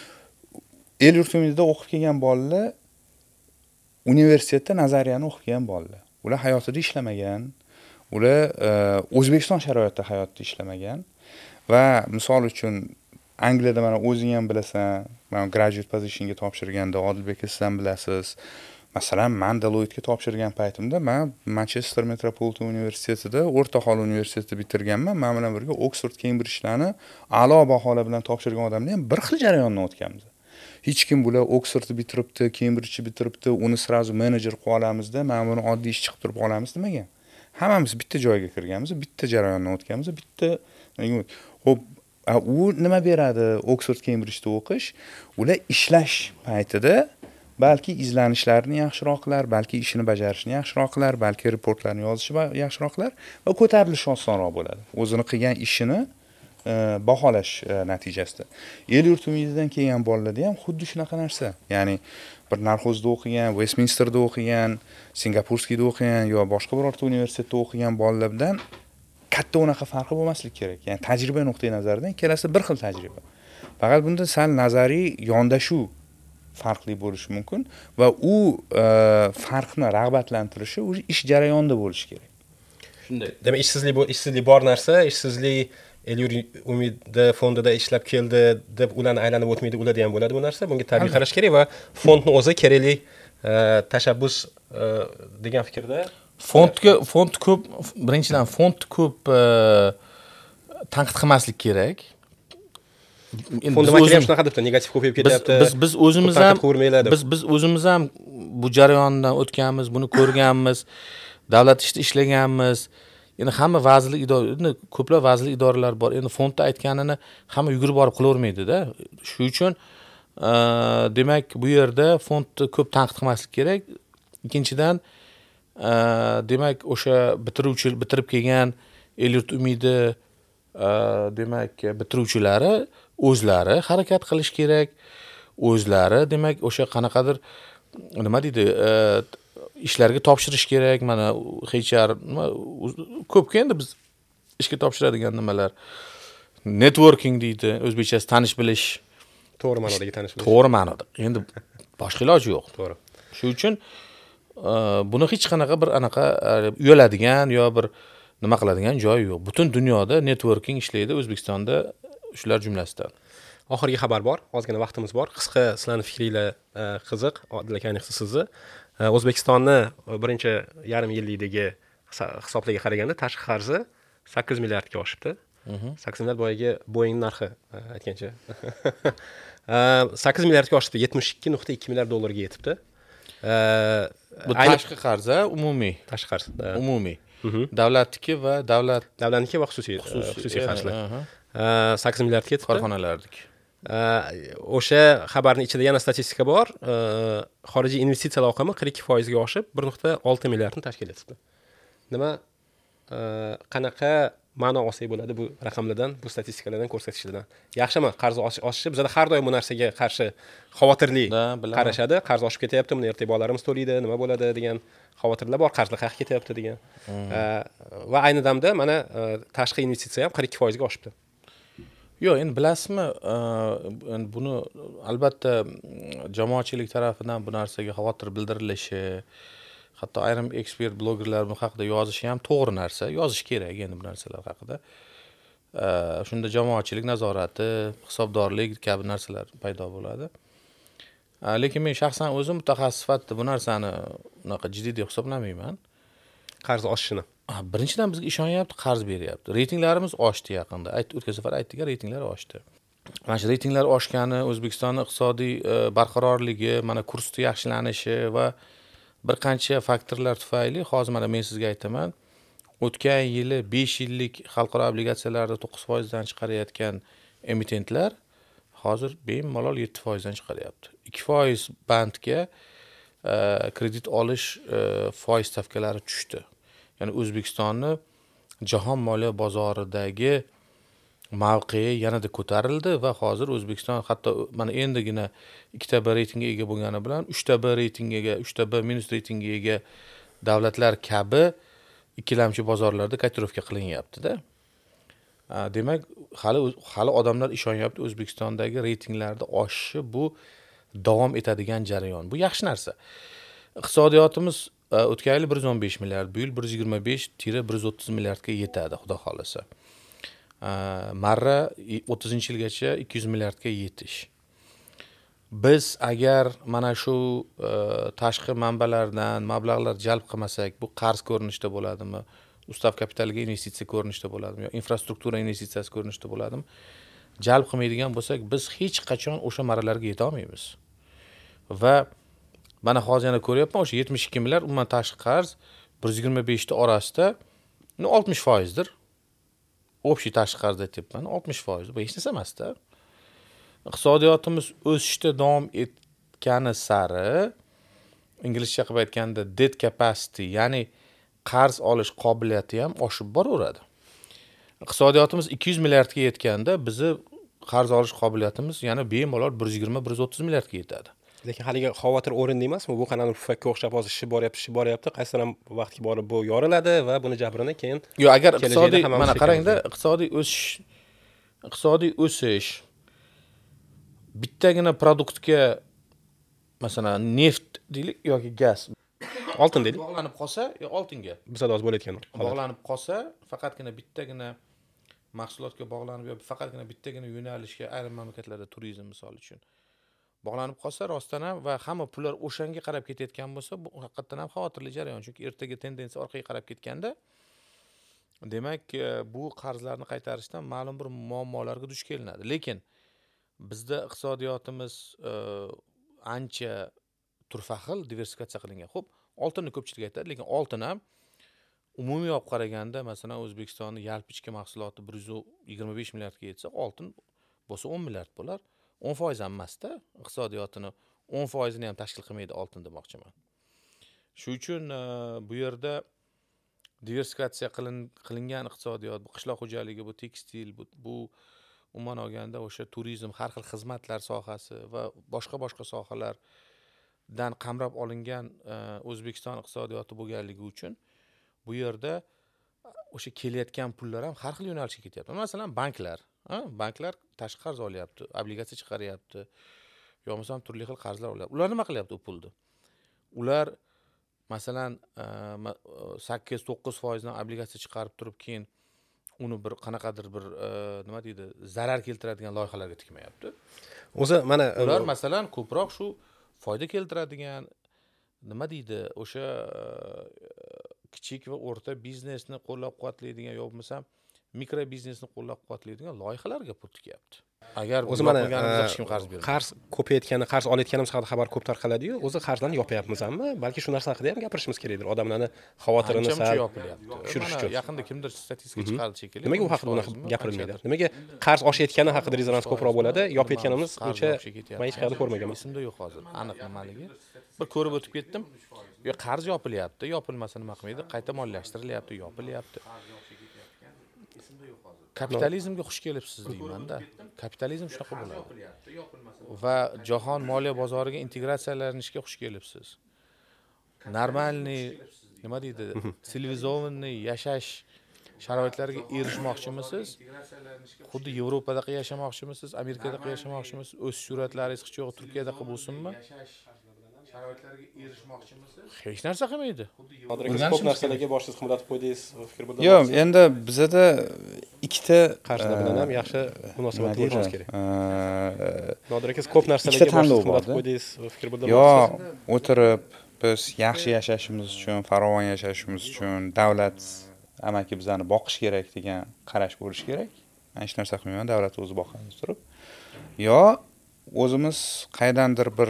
el yurt umidida o'qib kelgan bolalar universitetda nazariyani o'qib kelgan bolalar. Ular hayotida ishlamagan, ular O'zbekiston sharoitida hayotda ishlamagan va misol uchun Angliyada mana o'zing ham bilasan, men graduate positionga topshirganda Odilbek siz ham bilasiz. Masalan, men Deloitte'ga topshirgan paytimda men Manchester Metropolitan universitetida, o'rta aholi universitetini bitirganman. Men bilan birga Oxford, Cambridge'larni a'lo baholar bilan topshirgan odamlar ham bir xil jarayondan o'tganmiz. Hech kim bular Oxfordni bitiribdi, Cambridge'ni bitiribdi, uni srazu menejer qilib olamizda, men buni oddiy ish chiqib turib olamiz demagan. Hammamiz bitta joyga kirganmiz, bitta jarayondan o'tganmiz, bitta. Xo'p, u nima beradi Oxford, Cambridge'da o'qish? Ular ishlash paytida balki izlanishlarini yaxshiroq qilar, balki ishini bajarishni yaxshiroq qilar, balki reportlarni yozishni yaxshiroq qilar va ko'tarilishi osonroq bo'ladi. O'zini qilgan ishini baholash natijasida. El yurt umididan kelgan bolalarda ham xuddi shunaqa narsa. Ya'ni bir narxozda o'qigan, Westminsterda o'qigan, Singapurskiyda o'qigan yo boshqa birorta universitetda o'qigan bolalar bilan katta unaqa farqi bo'lmasligi kerak. Ya'ni tajriba nuqtai nazaridan ikkalasi bir xil tajriba. Faqat bunda sal nazariy yondashuv farqli bo'lishi mumkin va u farqni rag'batlantirishi o'sha ish jarayonida bo'lishi kerak. Shunday. Demak, ishsizlik bu ishsizlik bor narsa, ishsizlik el yurt umidi fondida ishlab keldi deb ularni aylanib o'tmaydi, ularda ham bo'ladi bu narsa. Bunga tabiiy qarash kerak va fondning o'zi kerakli tashabbus degan fikrda. Fondga fond ko'p, birinchidan fond ko'p tanqid qilmaslik kerak. Fond vakili ham shunaqa debdi, negativ ko'payib ketyapti. Biz biz o'zimiz ham biz biz o'zimiz ham bu jarayondan o'tganmiz, buni ko'rganmiz, davlat ishida ishlaganmiz. Endi hamma vazirlik idora, ko'plab vazirlik idoralar bor. Endi fondda aytganini hamma yugurib borib qilavermaydi-da. Shuning uchun demak bu yerda fondni ko'p tanqid qilmaslik kerak. Ikkinchidan demak o'sha bitiruvchi bitirib kelgan el yurt umidi demak bitiruvchilari o'zlari harakat qilish kerak. O'zlari demak o'sha qanaqadir nima deydi, ishlarga topshirish kerak. Mana H R nima ko'pga endi biz ishga topshiradigan nimalar networking deydi, o'zbekchasi tanish bilish. To'g'ri ma'nodagi tanish bilish. To'g'ri ma'noda. Endi boshqa iloji yo'q. To'g'ri. Shuning uchun buni hech qanaqa bir anaqa uyaladigan yo bir nima qiladigan joyi yo'q. Butun dunyoda networking ishlaydi, O'zbekistonda shular jumlasidan. Oxirgi xabar bor, ozgina vaqtimiz bor. Qisqa sizlarning fikringlar qiziq, Odil aka ayniqsa sizni. O'zbekistonni birinchi yarim yillikdagi hisoblariga qaraganda tashqi qarzi sakkiz milliardga oshibdi. sakkiz milliard boyagi Boeing narxi aytgancha. sakkiz milliardga oshibdi, yetmish ikki nuqta ikki milliard dollarga yetibdi. Bu tashqi qarz, umumiy. Tashqi qarz. Umumiy. Davlatniki va davlat davlatniki va xususiy xususiy qarzlar. sakkiz milliardga yetibdi. Korxonalardagi. O'sha xabarning ichida yana statistika bor. Xorijiy investitsiyalar oqimi qirq ikki foiz ga oshib bir nuqta olti milliardni tashkil etdi. Nima qanaqa ma'no olsak bo'ladi bu raqamlardan, bu statistikalardan, ko'rsatishlardan? Yaxshimi? Qarz oshishi bizda har doim bu narsaga qarshi xavotirli qarashadi. Qarz oshib ketyapti, buni ertaga bolalarimiz to'laydi, nima bo'ladi degan xavotirlar bor, qarzlar qayerga ketyapti degan. Va ayni damda mana tashqi investitsiya ham qirq ikki foiz ga oshibdi. Yo'q, endi bilasizmi, endi buni albatta jamoatchilik tarafidan bu narsaga xavotir bildirilishi, hatto ayrim ekspert blogerlar bu haqida yozishi ham to'g'ri narsa, yozish kerak endi bu narsalar haqida. Shunda jamoatchilik nazorati, hisobdorlik kabi narsalar paydo bo'ladi. Lekin men shaxsan o'zim mutaxassis sifatida bu narsani unaqa jiddiy deb hisoblamayman. Qarz oshishini. Birinchidan bizga ishonyapti, qarz beryapti. Reytinglarimiz oshdi yaqinda. Aytdi, o'tgan safar aytdik, reytinglar oshdi. Mana shu reytinglar oshgani, O'zbekistonning iqtisodiy barqarorligi, mana kursning yaxshilanishi va bir qancha faktorlar tufayli hozir mana men sizga aytaman, o'tgan yili besh yillik xalqaro obligatsiyalarni to'qqiz foiz dan chiqarayotgan emitentlar hozir bemalol yetti foiz dan chiqaryapti. ikki foiz bandga kredit olish foiz stavkalari tushdi. Ya'ni O'zbekistonni jahon moliya bozoridagi mavqei yanada ko'tarildi va hozir O'zbekiston hatto mana endigina ikkita B reytingga ega bo'lgani bilan uchta B reytingiga, uchta B minus reytingga ega davlatlar kabi ikkilamchi bozorlarda kotirovka qilinyapti-da. Demak, hali hali odamlar ishonyapti, O'zbekistondagi reytinglarda oshishi bu davom etadigan jarayon. Bu yaxshi narsa. Iqtisodiyotimiz o'tgan yil bir yuz o'n besh milliard, bu yil bir yuz yigirma besh bir yuz o'ttiz milliardga yetadi, xudo xolasa. Marra o'ttizinchi yilgacha ikki yuz milliardga yetish. Biz agar mana shu tashqi manbalardan mablag'lar jalb qilmasak, bu qarz ko'rinishida bo'ladimi, ustav kapitaliga investitsiya ko'rinishida bo'ladimi, yo infrastruktura investitsiyasi ko'rinishida bo'ladimi, jalb qilmaydigan bo'lsak, biz hech qachon o'sha marralarga yeta olmaymiz. Va mana hozir yana ko'ryapman, o'sha yetmish ikki milliard umuman tashqi qarz bir yuz yigirma besh ta orasida oltmish foizdir. Общий tashqi qarz aytyapman, oltmish foiz. Bu hech narsa emas-da. Iqtisodiyotimiz o'sishda davom etgani sari, inglizcha qilib aytganda debt capacity, ya'ni qarz olish qobiliyati ham oshib boraveradi. Iqtisodiyotimiz ikki yuz milliardga yetganda, bizni qarz olish qobiliyatimiz yana bemalol bir yuz yigirma bir yuz o'ttiz milliardga yetadi. Lekin haligi xavotir o'rinli emasmi? Bu qanday pufakka o'xshab hozir ishi boryapti, ishi boryapti, qaysidir ham vaqtga borib bu yoriladi va buni jabrini keyin Yo'q, agar iqtisodiy mana qarangda, iqtisodiy o'sish iqtisodiy o'sish bittagina produktga, masalan, neft deylik yoki gaz, oltin deylik, bog'lanib qolsa, yo oltinga bizda hozir bo'layotgan bog'lanib qolsa, faqatgina bittagina mahsulotga bog'lanib yo faqatgina bittagina yo'nalishga, ayrim mamlakatlarda turizm misol uchun bog'lanib qolsa, rostdan ham va hamma pullar o'shanga qarab ketayotgan bo'lsa, bu haqiqatan ham xavotirli jarayon. Chunki ertaga tendensiya orqaga qarab ketganda, demak, bu qarzlarni qaytarishdan ma'lum bir muammolarga duch kelinadi. Lekin bizda iqtisodiyotimiz ancha turfa xil diversifikatsiya qilingan. Xo'p, oltinni ko'pchilik aytadi, lekin oltin ham umumiy olib qaraganda, masalan, O'zbekistonning yalpi ichki mahsuloti bir yuz yigirma besh milliardga yetsa, oltin bo'lsa o'n milliard bo'lar. o'n foiz ham emas-da, iqtisodiyotini o'n foizini ham tashkil qilmaydi oltin demoqchiman. Shuning uchun bu yerda diversifikatsiya qilingan iqtisodiyot, bu qishloq xo'jaligi, bu tekstil, bu, bu umuman olganda o'sha turizm, har xil xizmatlar sohasi va boshqa-boshqa sohalardan qamrab olingan O'zbekiston iqtisodiyoti bo'lganligi uchun bu yerda o'sha kelayotgan pullar ham har xil yo'nalishga ketyapti. Masalan, banklar, Ha, banklar tashqi qarz olyapti, obligatsiya chiqaryapti. Yo bo'lmasam turli xil qarzlar olyapti. Ular nima qilyapti u pulni? Ular masalan sakkiz to'qqiz foizdan obligatsiya chiqarib turib keyin uni bir qanaqadir bir nima deydi, zarar keltiradigan loyihalarga tikmayapti. O'zi mana ular masalan ko'proq shu foyda keltiradigan nima deydi, o'sha kichik va o'rta biznesni qo'llab-quvvatlaydigan yo bo'lmasa mikro biznesni qo'llab-quvvatlaydigan loyihalarga pul tikyapti. Agar o'zi mana hech kim qarz bermaydi. Qarz ko'payotgani, qarz olayotganimiz haqida xabar ko'p tarqaladi-yu, o'zi qarzlarni yopyapmizmi? Balki shu narsa haqida ham gapirishimiz kerakdir. Odamlarni xavotirini sal tushirish uchun. Yaqinda kimdir statistika chiqardi shekilli. Nimaga u haqida bunaqa gapirilmaydi? Nimaga qarz oshayotgani haqida rezonans ko'proq bo'ladi, yopayotganimiz uncha men hech qayerda ko'rmaganman. Esimda yo'q hozir. Aniq nimaligi. Bir ko'rib o'tib ketdim. Yo qarz yopilyapti, yopilmasa nima qilmaydi? Qayta moliyalashtirilyapti, yopilyapti. Kapitalizmga xush kelibsiz deyman-da. Kapitalizm shunaqa bo'ladi. Va jahon moliya bozoriga integratsiyalanishga xush kelibsiz. Normalniy, nima deydi, sivilizatsiyaviy yashash sharoitlariga erishmoqchimisiz? Xuddi Yevropadaqa yashamoqchimisiz? Amerikadaqa yashamoqchimisiz? O'sish sur'atlaringiz hech yo'q Turkiyadaqa bo'lsinmi? Sharoitlariga erishmoqchimisiz? Hech narsa qilmaydi. Hozirgi ko'p narsalarga boshsiz qimmatib qo'ydingiz, fikr bildirasiz. Yo'q, endi bizada ikkita qarzlar bilan ham yaxshi munosabat bo'lishimiz kerak. Nodir aka, ko'p narsalarga boshsiz qimmatib qo'ydingiz, fikr bildirasiz. Yo, o'tirib biz yaxshi yashashimiz uchun, farovon yashashimiz uchun davlat amaki bizani boqish kerak degan qarash bo'lishi kerak. Men hech narsa qilmayman, davlat o'zi boqadi turib. Yo o'zimiz qaydandir bir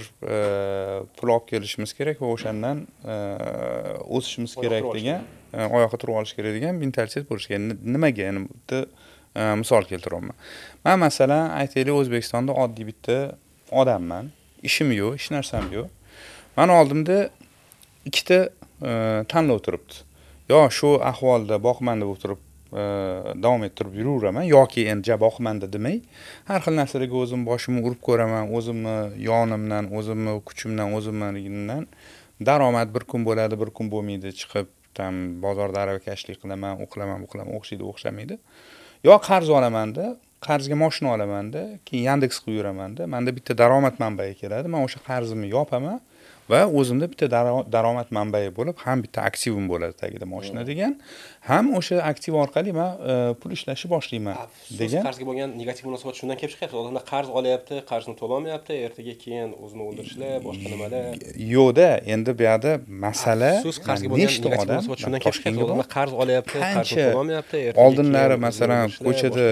pul olib kelishimiz kerak va o'shandan o'sishimiz kerak degan, oyoqqa turib olish kerak degan mentalitet bo'lishi kerak. Nimaga? Endi bitta misol keltiraman. Men masalan aytaylik, O'zbekistonda oddiy bitta odamman. Ishim yo'q, hech narsam yo'q. Men oldimda ikkita tanlov turibdi. Yo shu ahvolda boqmanda bo'lib turib davom ettirib yuraveraman yoki endi ja boqmanda demay, har xil narsalarga o'zim boshimni urib ko'raman, o'zimni yonimdan, o'zimni kuchimdan, o'zimdan daromad bir kun bo'ladi, bir kun bo'lmaydi, chiqib tam bozorda aravakashlik qilaman, o'qilaman, o'qilaman, o'xshaydi, o'xshamaydi. Yo qarz olamanda, qarzga mashina olamanda, keyin Yandex qilib yuramanda, menda bitta daromad manbai keladi, men o'sha qarzimni yopaman va o'zimda bitta daromad manbai bo'lib, ham bitta aktivim bo'ladi tagida mashina degan, ham o'sha aktiv orqali men pul ishlashni boshlayman degan. Qarzga bo'lgan negativ munosabat shundan kelib chiqyapti. Odamlar qarz olyapti, qarzni to'lamayapti, ertaga keyin o'zini o'ldirishlar, boshqa nimalar. Yo'da, endi bu yerda masala siz qarzga bo'lgan negativ munosabat shundan kelib chiqyapti. Odamlar qarz olyapti, qarzni to'lamayapti, ertaga oldinlari masalan ko'chada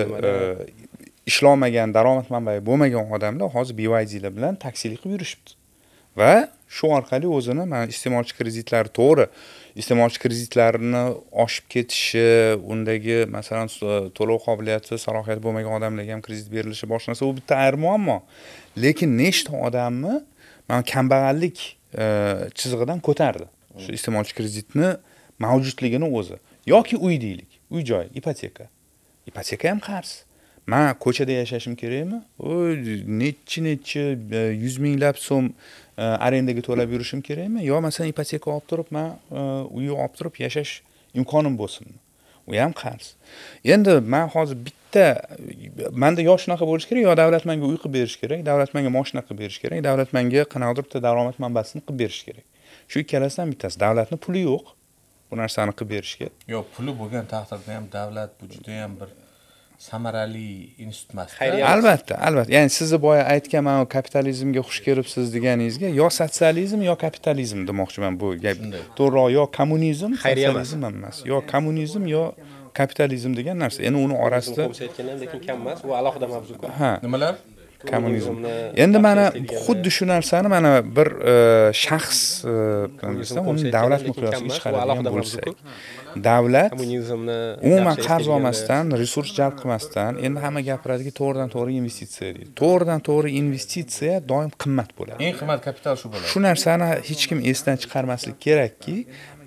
ishlamagan, daromad manbai bo'lmagan odamlar hozir B Y D'lar bilan taksilik qilib yurishibdi. Va shu orqali o'zini mana iste'molchi kreditlari to'g'ri, iste'molchi kreditlarini oshib ketishi, undagi masalan to'lov qobiliyati, salohiyati bo'lmagan odamlarga ham kredit berilishi boshlansa, u bitta ayrim muammo. Lekin nechta odamni mana kambag'allik chizig'idan ko'tardi. Shu iste'molchi kreditni mavjudligini o'zi yoki uy deylik, uy joy, ipoteka. Ipoteka ham qarz. Men ko'chada yashashim kerakmi? O nechi-nechi yuz minglab so'm arendaga to'lab yurishim kerakmi? Yo masalan ipoteka olib turib, men uy olib turib yashash imkonim bo'lsinmi? U ham qarz. Endi men hozir bitta menda yo shunaqa bo'lish kerak, yo davlat menga uy qilib berish kerak, davlat menga mashina qilib berish kerak, davlat menga qanaqadir bitta daromad manbasini qilib berish kerak. Shu ikkalasidan bittasi. Davlatning puli yo'q bu narsani qilib berishga. Yo'q, puli bo'lgan taqdirda ham davlat bu juda ham bir samarali institut emas. Albatta, albatta. Ya'ni sizni boya aytgan mana kapitalizmga xush kelibsiz deganingizga yo sotsializm yo kapitalizm demoqchiman bu. To'g'ri, yo kommunizm, sotsializm emas. Yo kommunizm yo kapitalizm degan narsa. Endi uni orasida aytgandan lekin kam emas, u alohida mavzu-ku. Ha, nimalar? Kommunizm. Endi mana xuddi shu narsani mana bir shaxs bilan desam, uni davlat miqyosiga chiqaradigan bo'lsak, davlat kommunizmni umuman qarz olmasdan, resurs jalb qilmasdan, endi hamma gapiradiki to'g'ridan to'g'ri investitsiya deydi. To'g'ridan to'g'ri investitsiya doim qimmat bo'ladi. Eng qimmat kapital shu bo'ladi. Shu narsani hech kim esdan chiqarmaslik kerakki,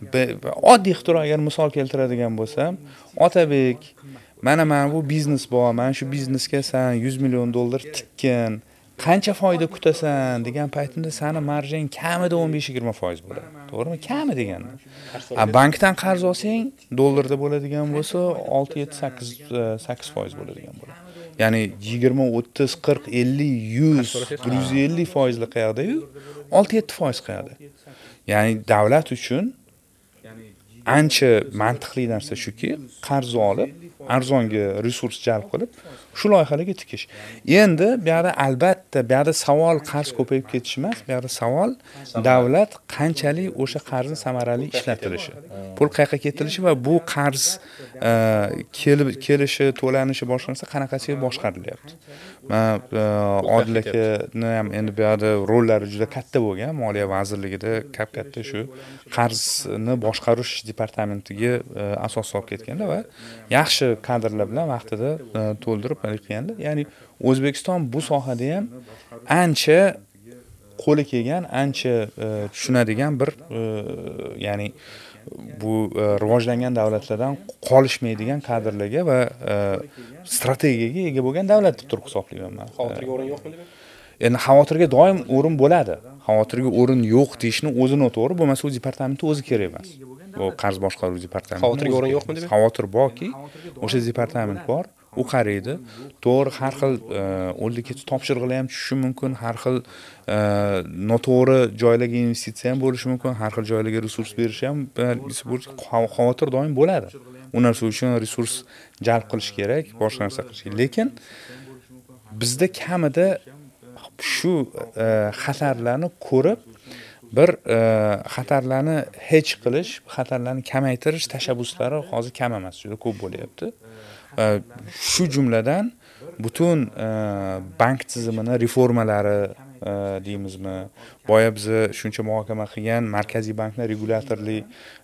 oddiy ixtiro agar misol keltiradigan bo'lsam, Otabek mana mana bu biznes bor, mana shu biznesga sen yuz million dollar tikkin, qancha foyda kutasan degan paytimda seni marjang kamida o'n besh yigirma foiz bo'ladi. To'g'rimi? Kami deganda. A bankdan qarz olsang, dollarda bo'ladigan bo'lsa olti yetti sakkiz sakkiz foiz bo'ladigan bo'ladi. ya'ni yigirma o'ttiz qirq ellik yuz bir yuz ellik foizli qayerda-yu olti yetti foiz qayerda. Ya'ni davlat uchun ancha mantiqli narsa shuki, qarz olib, arzonga resurs jalb qilib, shu loyihalarga tikish. Endi bu yerda albatta, bu yerda savol qarz ko'payib ketishi emas, bu yerda savol davlat qanchalik o'sha qarzni samarali ishlatilishi, pul qayerga ketilishi va bu qarz kelib kelishi, to'lanishi boshlansa qanaqasiga boshqarilyapti. Men Odil akani ham endi bu yerda rollari juda katta bo'lgan, Moliya vazirligida kap-katta shu qarzni boshqarish departamentiga asos solib ketganlar va yaxshi kadrlar bilan vaqtida to'ldirib qilganlar. Ya'ni O'zbekiston bu sohada ham ancha qo'li kelgan, ancha tushunadigan bir ya'ni bu rivojlangan davlatlardan qolishmaydigan kadrlarga va strategiyaga ega bo'lgan davlat deb turib hisoblayman men. Xavotirga o'rin yo'qmi demak? Endi xavotirga doim o'rin bo'ladi. Xavotirga o'rin yo'q deyishni o'zi noto'g'ri, bo'lmasa u departamentni o'zi kerak emas. Bu qarz boshqaruv departamenti. Xavotirga o'rin yo'qmi demak? Xavotir borki, o'sha departament bor, u qaraydi. To'g'ri, har xil o'zlik topshiriqlar ham tushishi mumkin, har xil noto'g'ri joylarga investitsiya ham bo'lishi mumkin, har xil joylarga resurs berish ham xavotir doim bo'ladi. U narsa uchun resurs jalb qilish kerak, boshqa narsa qilish kerak. Lekin bizda kamida shu xatarlarni ko'rib, bir xatarlarni hedge qilish, xatarlarni kamaytirish tashabbuslari hozir kam emas, juda ko'p bo'lyapti. Shu jumladan butun bank tizimini reformalari deymizmi, boya biz shuncha muhokama qilgan markaziy banklar regulyatorlik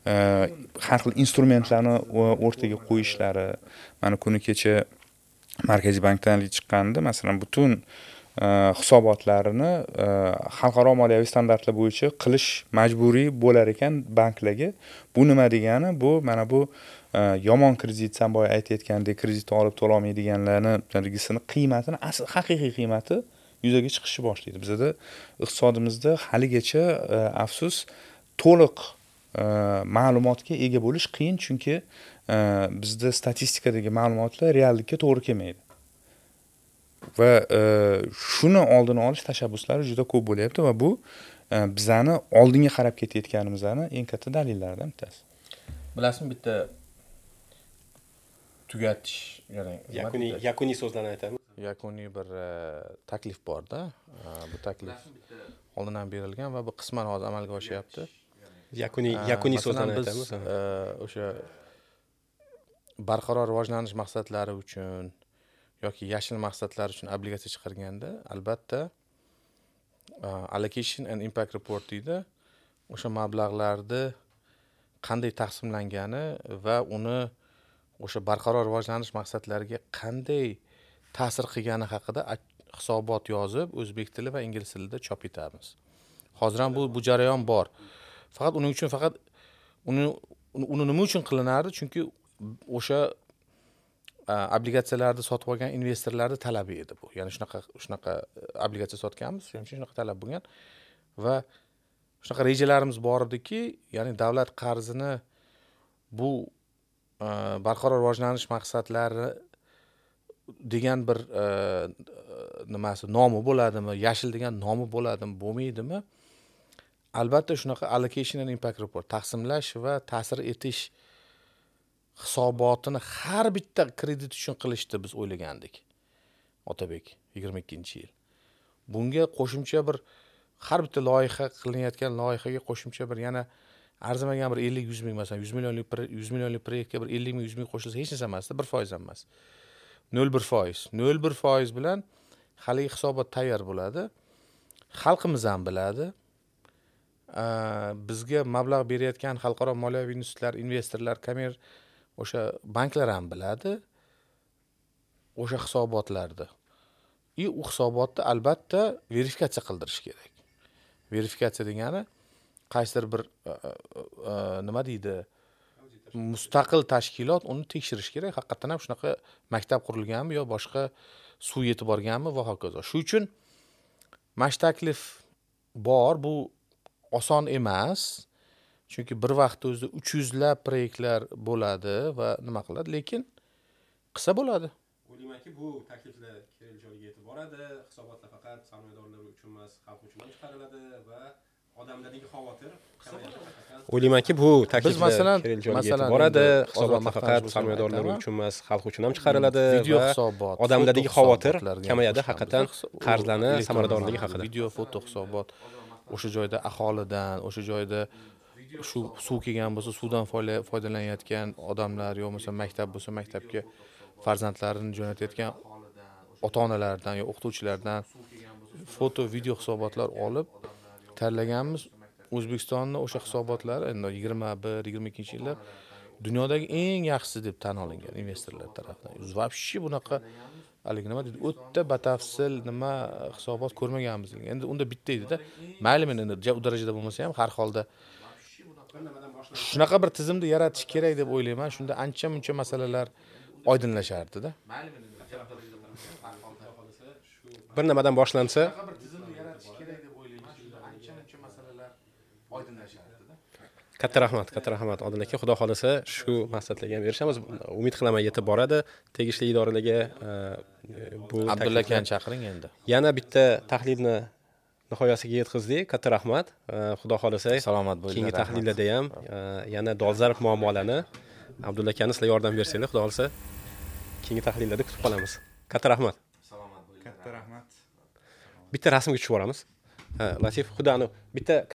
har xil instrumentlarni o'rtaga qo'yishlari, mana kuni kecha markaziy bankdan chiqqanda, masalan, butun hisobotlarini xalqaro moliyaviy standartlar bo'yicha qilish majburiy bo'lar ekan banklarga. Bu nima degani? Bu mana bu yomon kredit, san boya aytayotgandek kredit olib to'la olmaydiganlarning qiymatini, asl haqiqiy qiymati yuzaga chiqishni boshlaydi. Bizda iqtisodimizda haligacha afsus to'liq ma'lumotga ega bo'lish qiyin, chunki bizda statistikadagi ma'lumotlar reallikka to'g'ri kelmaydi. Va shuni oldini olish tashabbuslari juda ko'p bo'lyapti va bu bizani oldinga qarab ketayotganimizning eng katta dalillaridan bittasi. Bilasizmi, bitta tugatish, ya'ni yakuniy yakuniy so'zlarni aytamiz. Yakuniy bir taklif bor-da. Bu taklif oldindan berilgan va bu qisman hozir amalga oshyapti. Yakuniy yakuniy so'zlarni aytamiz. O'sha barqaror rivojlanish maqsadlari uchun yoki yashil maqsadlar uchun obligatsiya chiqarganda, albatta allocation and impact report deydi. O'sha mablag'larni qanday taqsimlangani va uni o'sha barqaror rivojlanish maqsadlariga qanday ta'sir qilgani haqida hisobot yozib, o'zbek tili va ingliz tilida chop etamiz. Hozir ham bu bu jarayon bor. Faqat uning uchun faqat uni uni nima uchun qilinardi? Chunki o'sha obligatsiyalarni sotib olgan investorlarning talabi edi bu. Ya'ni shunaqa shunaqa obligatsiya sotganmiz, shuning uchun shunaqa talab bo'lgan va shunaqa rejalarimiz bor ediki, ya'ni davlat qarzini bu barqaror rivojlanish maqsadlari degan bir nimasi nomi bo'ladimi, yashil degan nomi bo'ladimi, bo'lmaydimi? Albatta shunaqa allocation and impact report, taqsimlash va ta'sir etish hisobotini har bitta kredit uchun qilishdi biz o'ylagandik. Otabek yigirma ikkinchi yil. Bunga qo'shimcha bir har bitta loyiha qilinayotgan loyihaga qo'shimcha bir yana arzimagan bir ellik yuz ming, masalan yuz millionlik yuz millionlik proyektga bir ellik ming yuz ming qo'shilsa hech narsa emasdi, bir foiz ham emas. nol bir foiz. nol bir foiz bilan haligi hisobot tayyor bo'ladi. Xalqimiz ham biladi. Bizga mablag' berayotgan xalqaro moliyaviy institutlar, investorlar, komer o'sha banklar ham biladi o'sha hisobotlarni. И u hisobotni albatta verifikatsiya qildirish kerak. Verifikatsiya degani qaysidir bir nima deydi, mustaqil tashkilot uni tekshirish kerak. Haqiqatan ham shunaqa maktab qurilganmi yo boshqa suv yetib borganmi va hokazo. Shu uchun mash taklif bor, bu oson emas. Chunki bir vaqtda o'zida uch yuz lab proyektlar bo'ladi va nima qiladi, lekin qilsa bo'ladi. o'ylaymanki bu takliflar kerak joyga yetib boradi, hisobotlar faqat sarmoyadorlar uchun emas, xalq uchun ham chiqariladi va odamlardagi xavotir kamayadi. O'ylaymanki bu takliflar kerak joyga yetib boradi, hisobotlar faqat sarmoyadorlar uchun emas, xalq uchun ham chiqariladi video va hisobot, odamlardagi xavotir kamayadi haqiqatan qarzlarni samaradorligi haqida. Video, foto hisobot o'sha joyda aholidan, o'sha joyda shu suv kelgan bo'lsa, suvdan foydalanayotgan odamlar yo bo'lmasa maktab bo'lsa, maktabga farzandlarini jo'natayotgan ota-onalardan yo o'qituvchilardan foto, video hisobotlar olib tanlaganmiz. O'zbekistonning o'sha hisobotlari endi yigirma bir yigirma ikkinchi yillar dunyodagi eng yaxshisi deb tan olingan investorlar tomonidan. Vobshe bunaqa hali nima deydi, o'ta batafsil nima hisobot ko'rmaganmiz. Endi unda bitta edi-da. Mayli men endi u darajada bo'lmasa ham har holda shunaqa bir tizimni yaratish kerak deb o'ylayman. Shunda ancha-muncha masalalar oydinlashardi-da. Bir nimadan boshlansa, katta rahmat, katta rahmat Odil aka. Xudo xolasa shu maqsadlarga ham erishamiz. Umid qilaman yetib boradi. Tegishli idoralarga bu Abdulla akani chaqiring endi. Yana bitta tahlilni nihoyasiga yetkazdik. Katta rahmat. Xudo xolasa salomat bo'linglar. Keyingi tahlillarda ham yana dolzarb muammolarni Abdulla akani sizlar yordam bersanglar, xudo xolasa keyingi tahlillarda kutib qolamiz. Katta rahmat. Salomat bo'linglar. Katta rahmat. Bitta rasmga tushib boramiz. Ha, Latif, xudoni bitta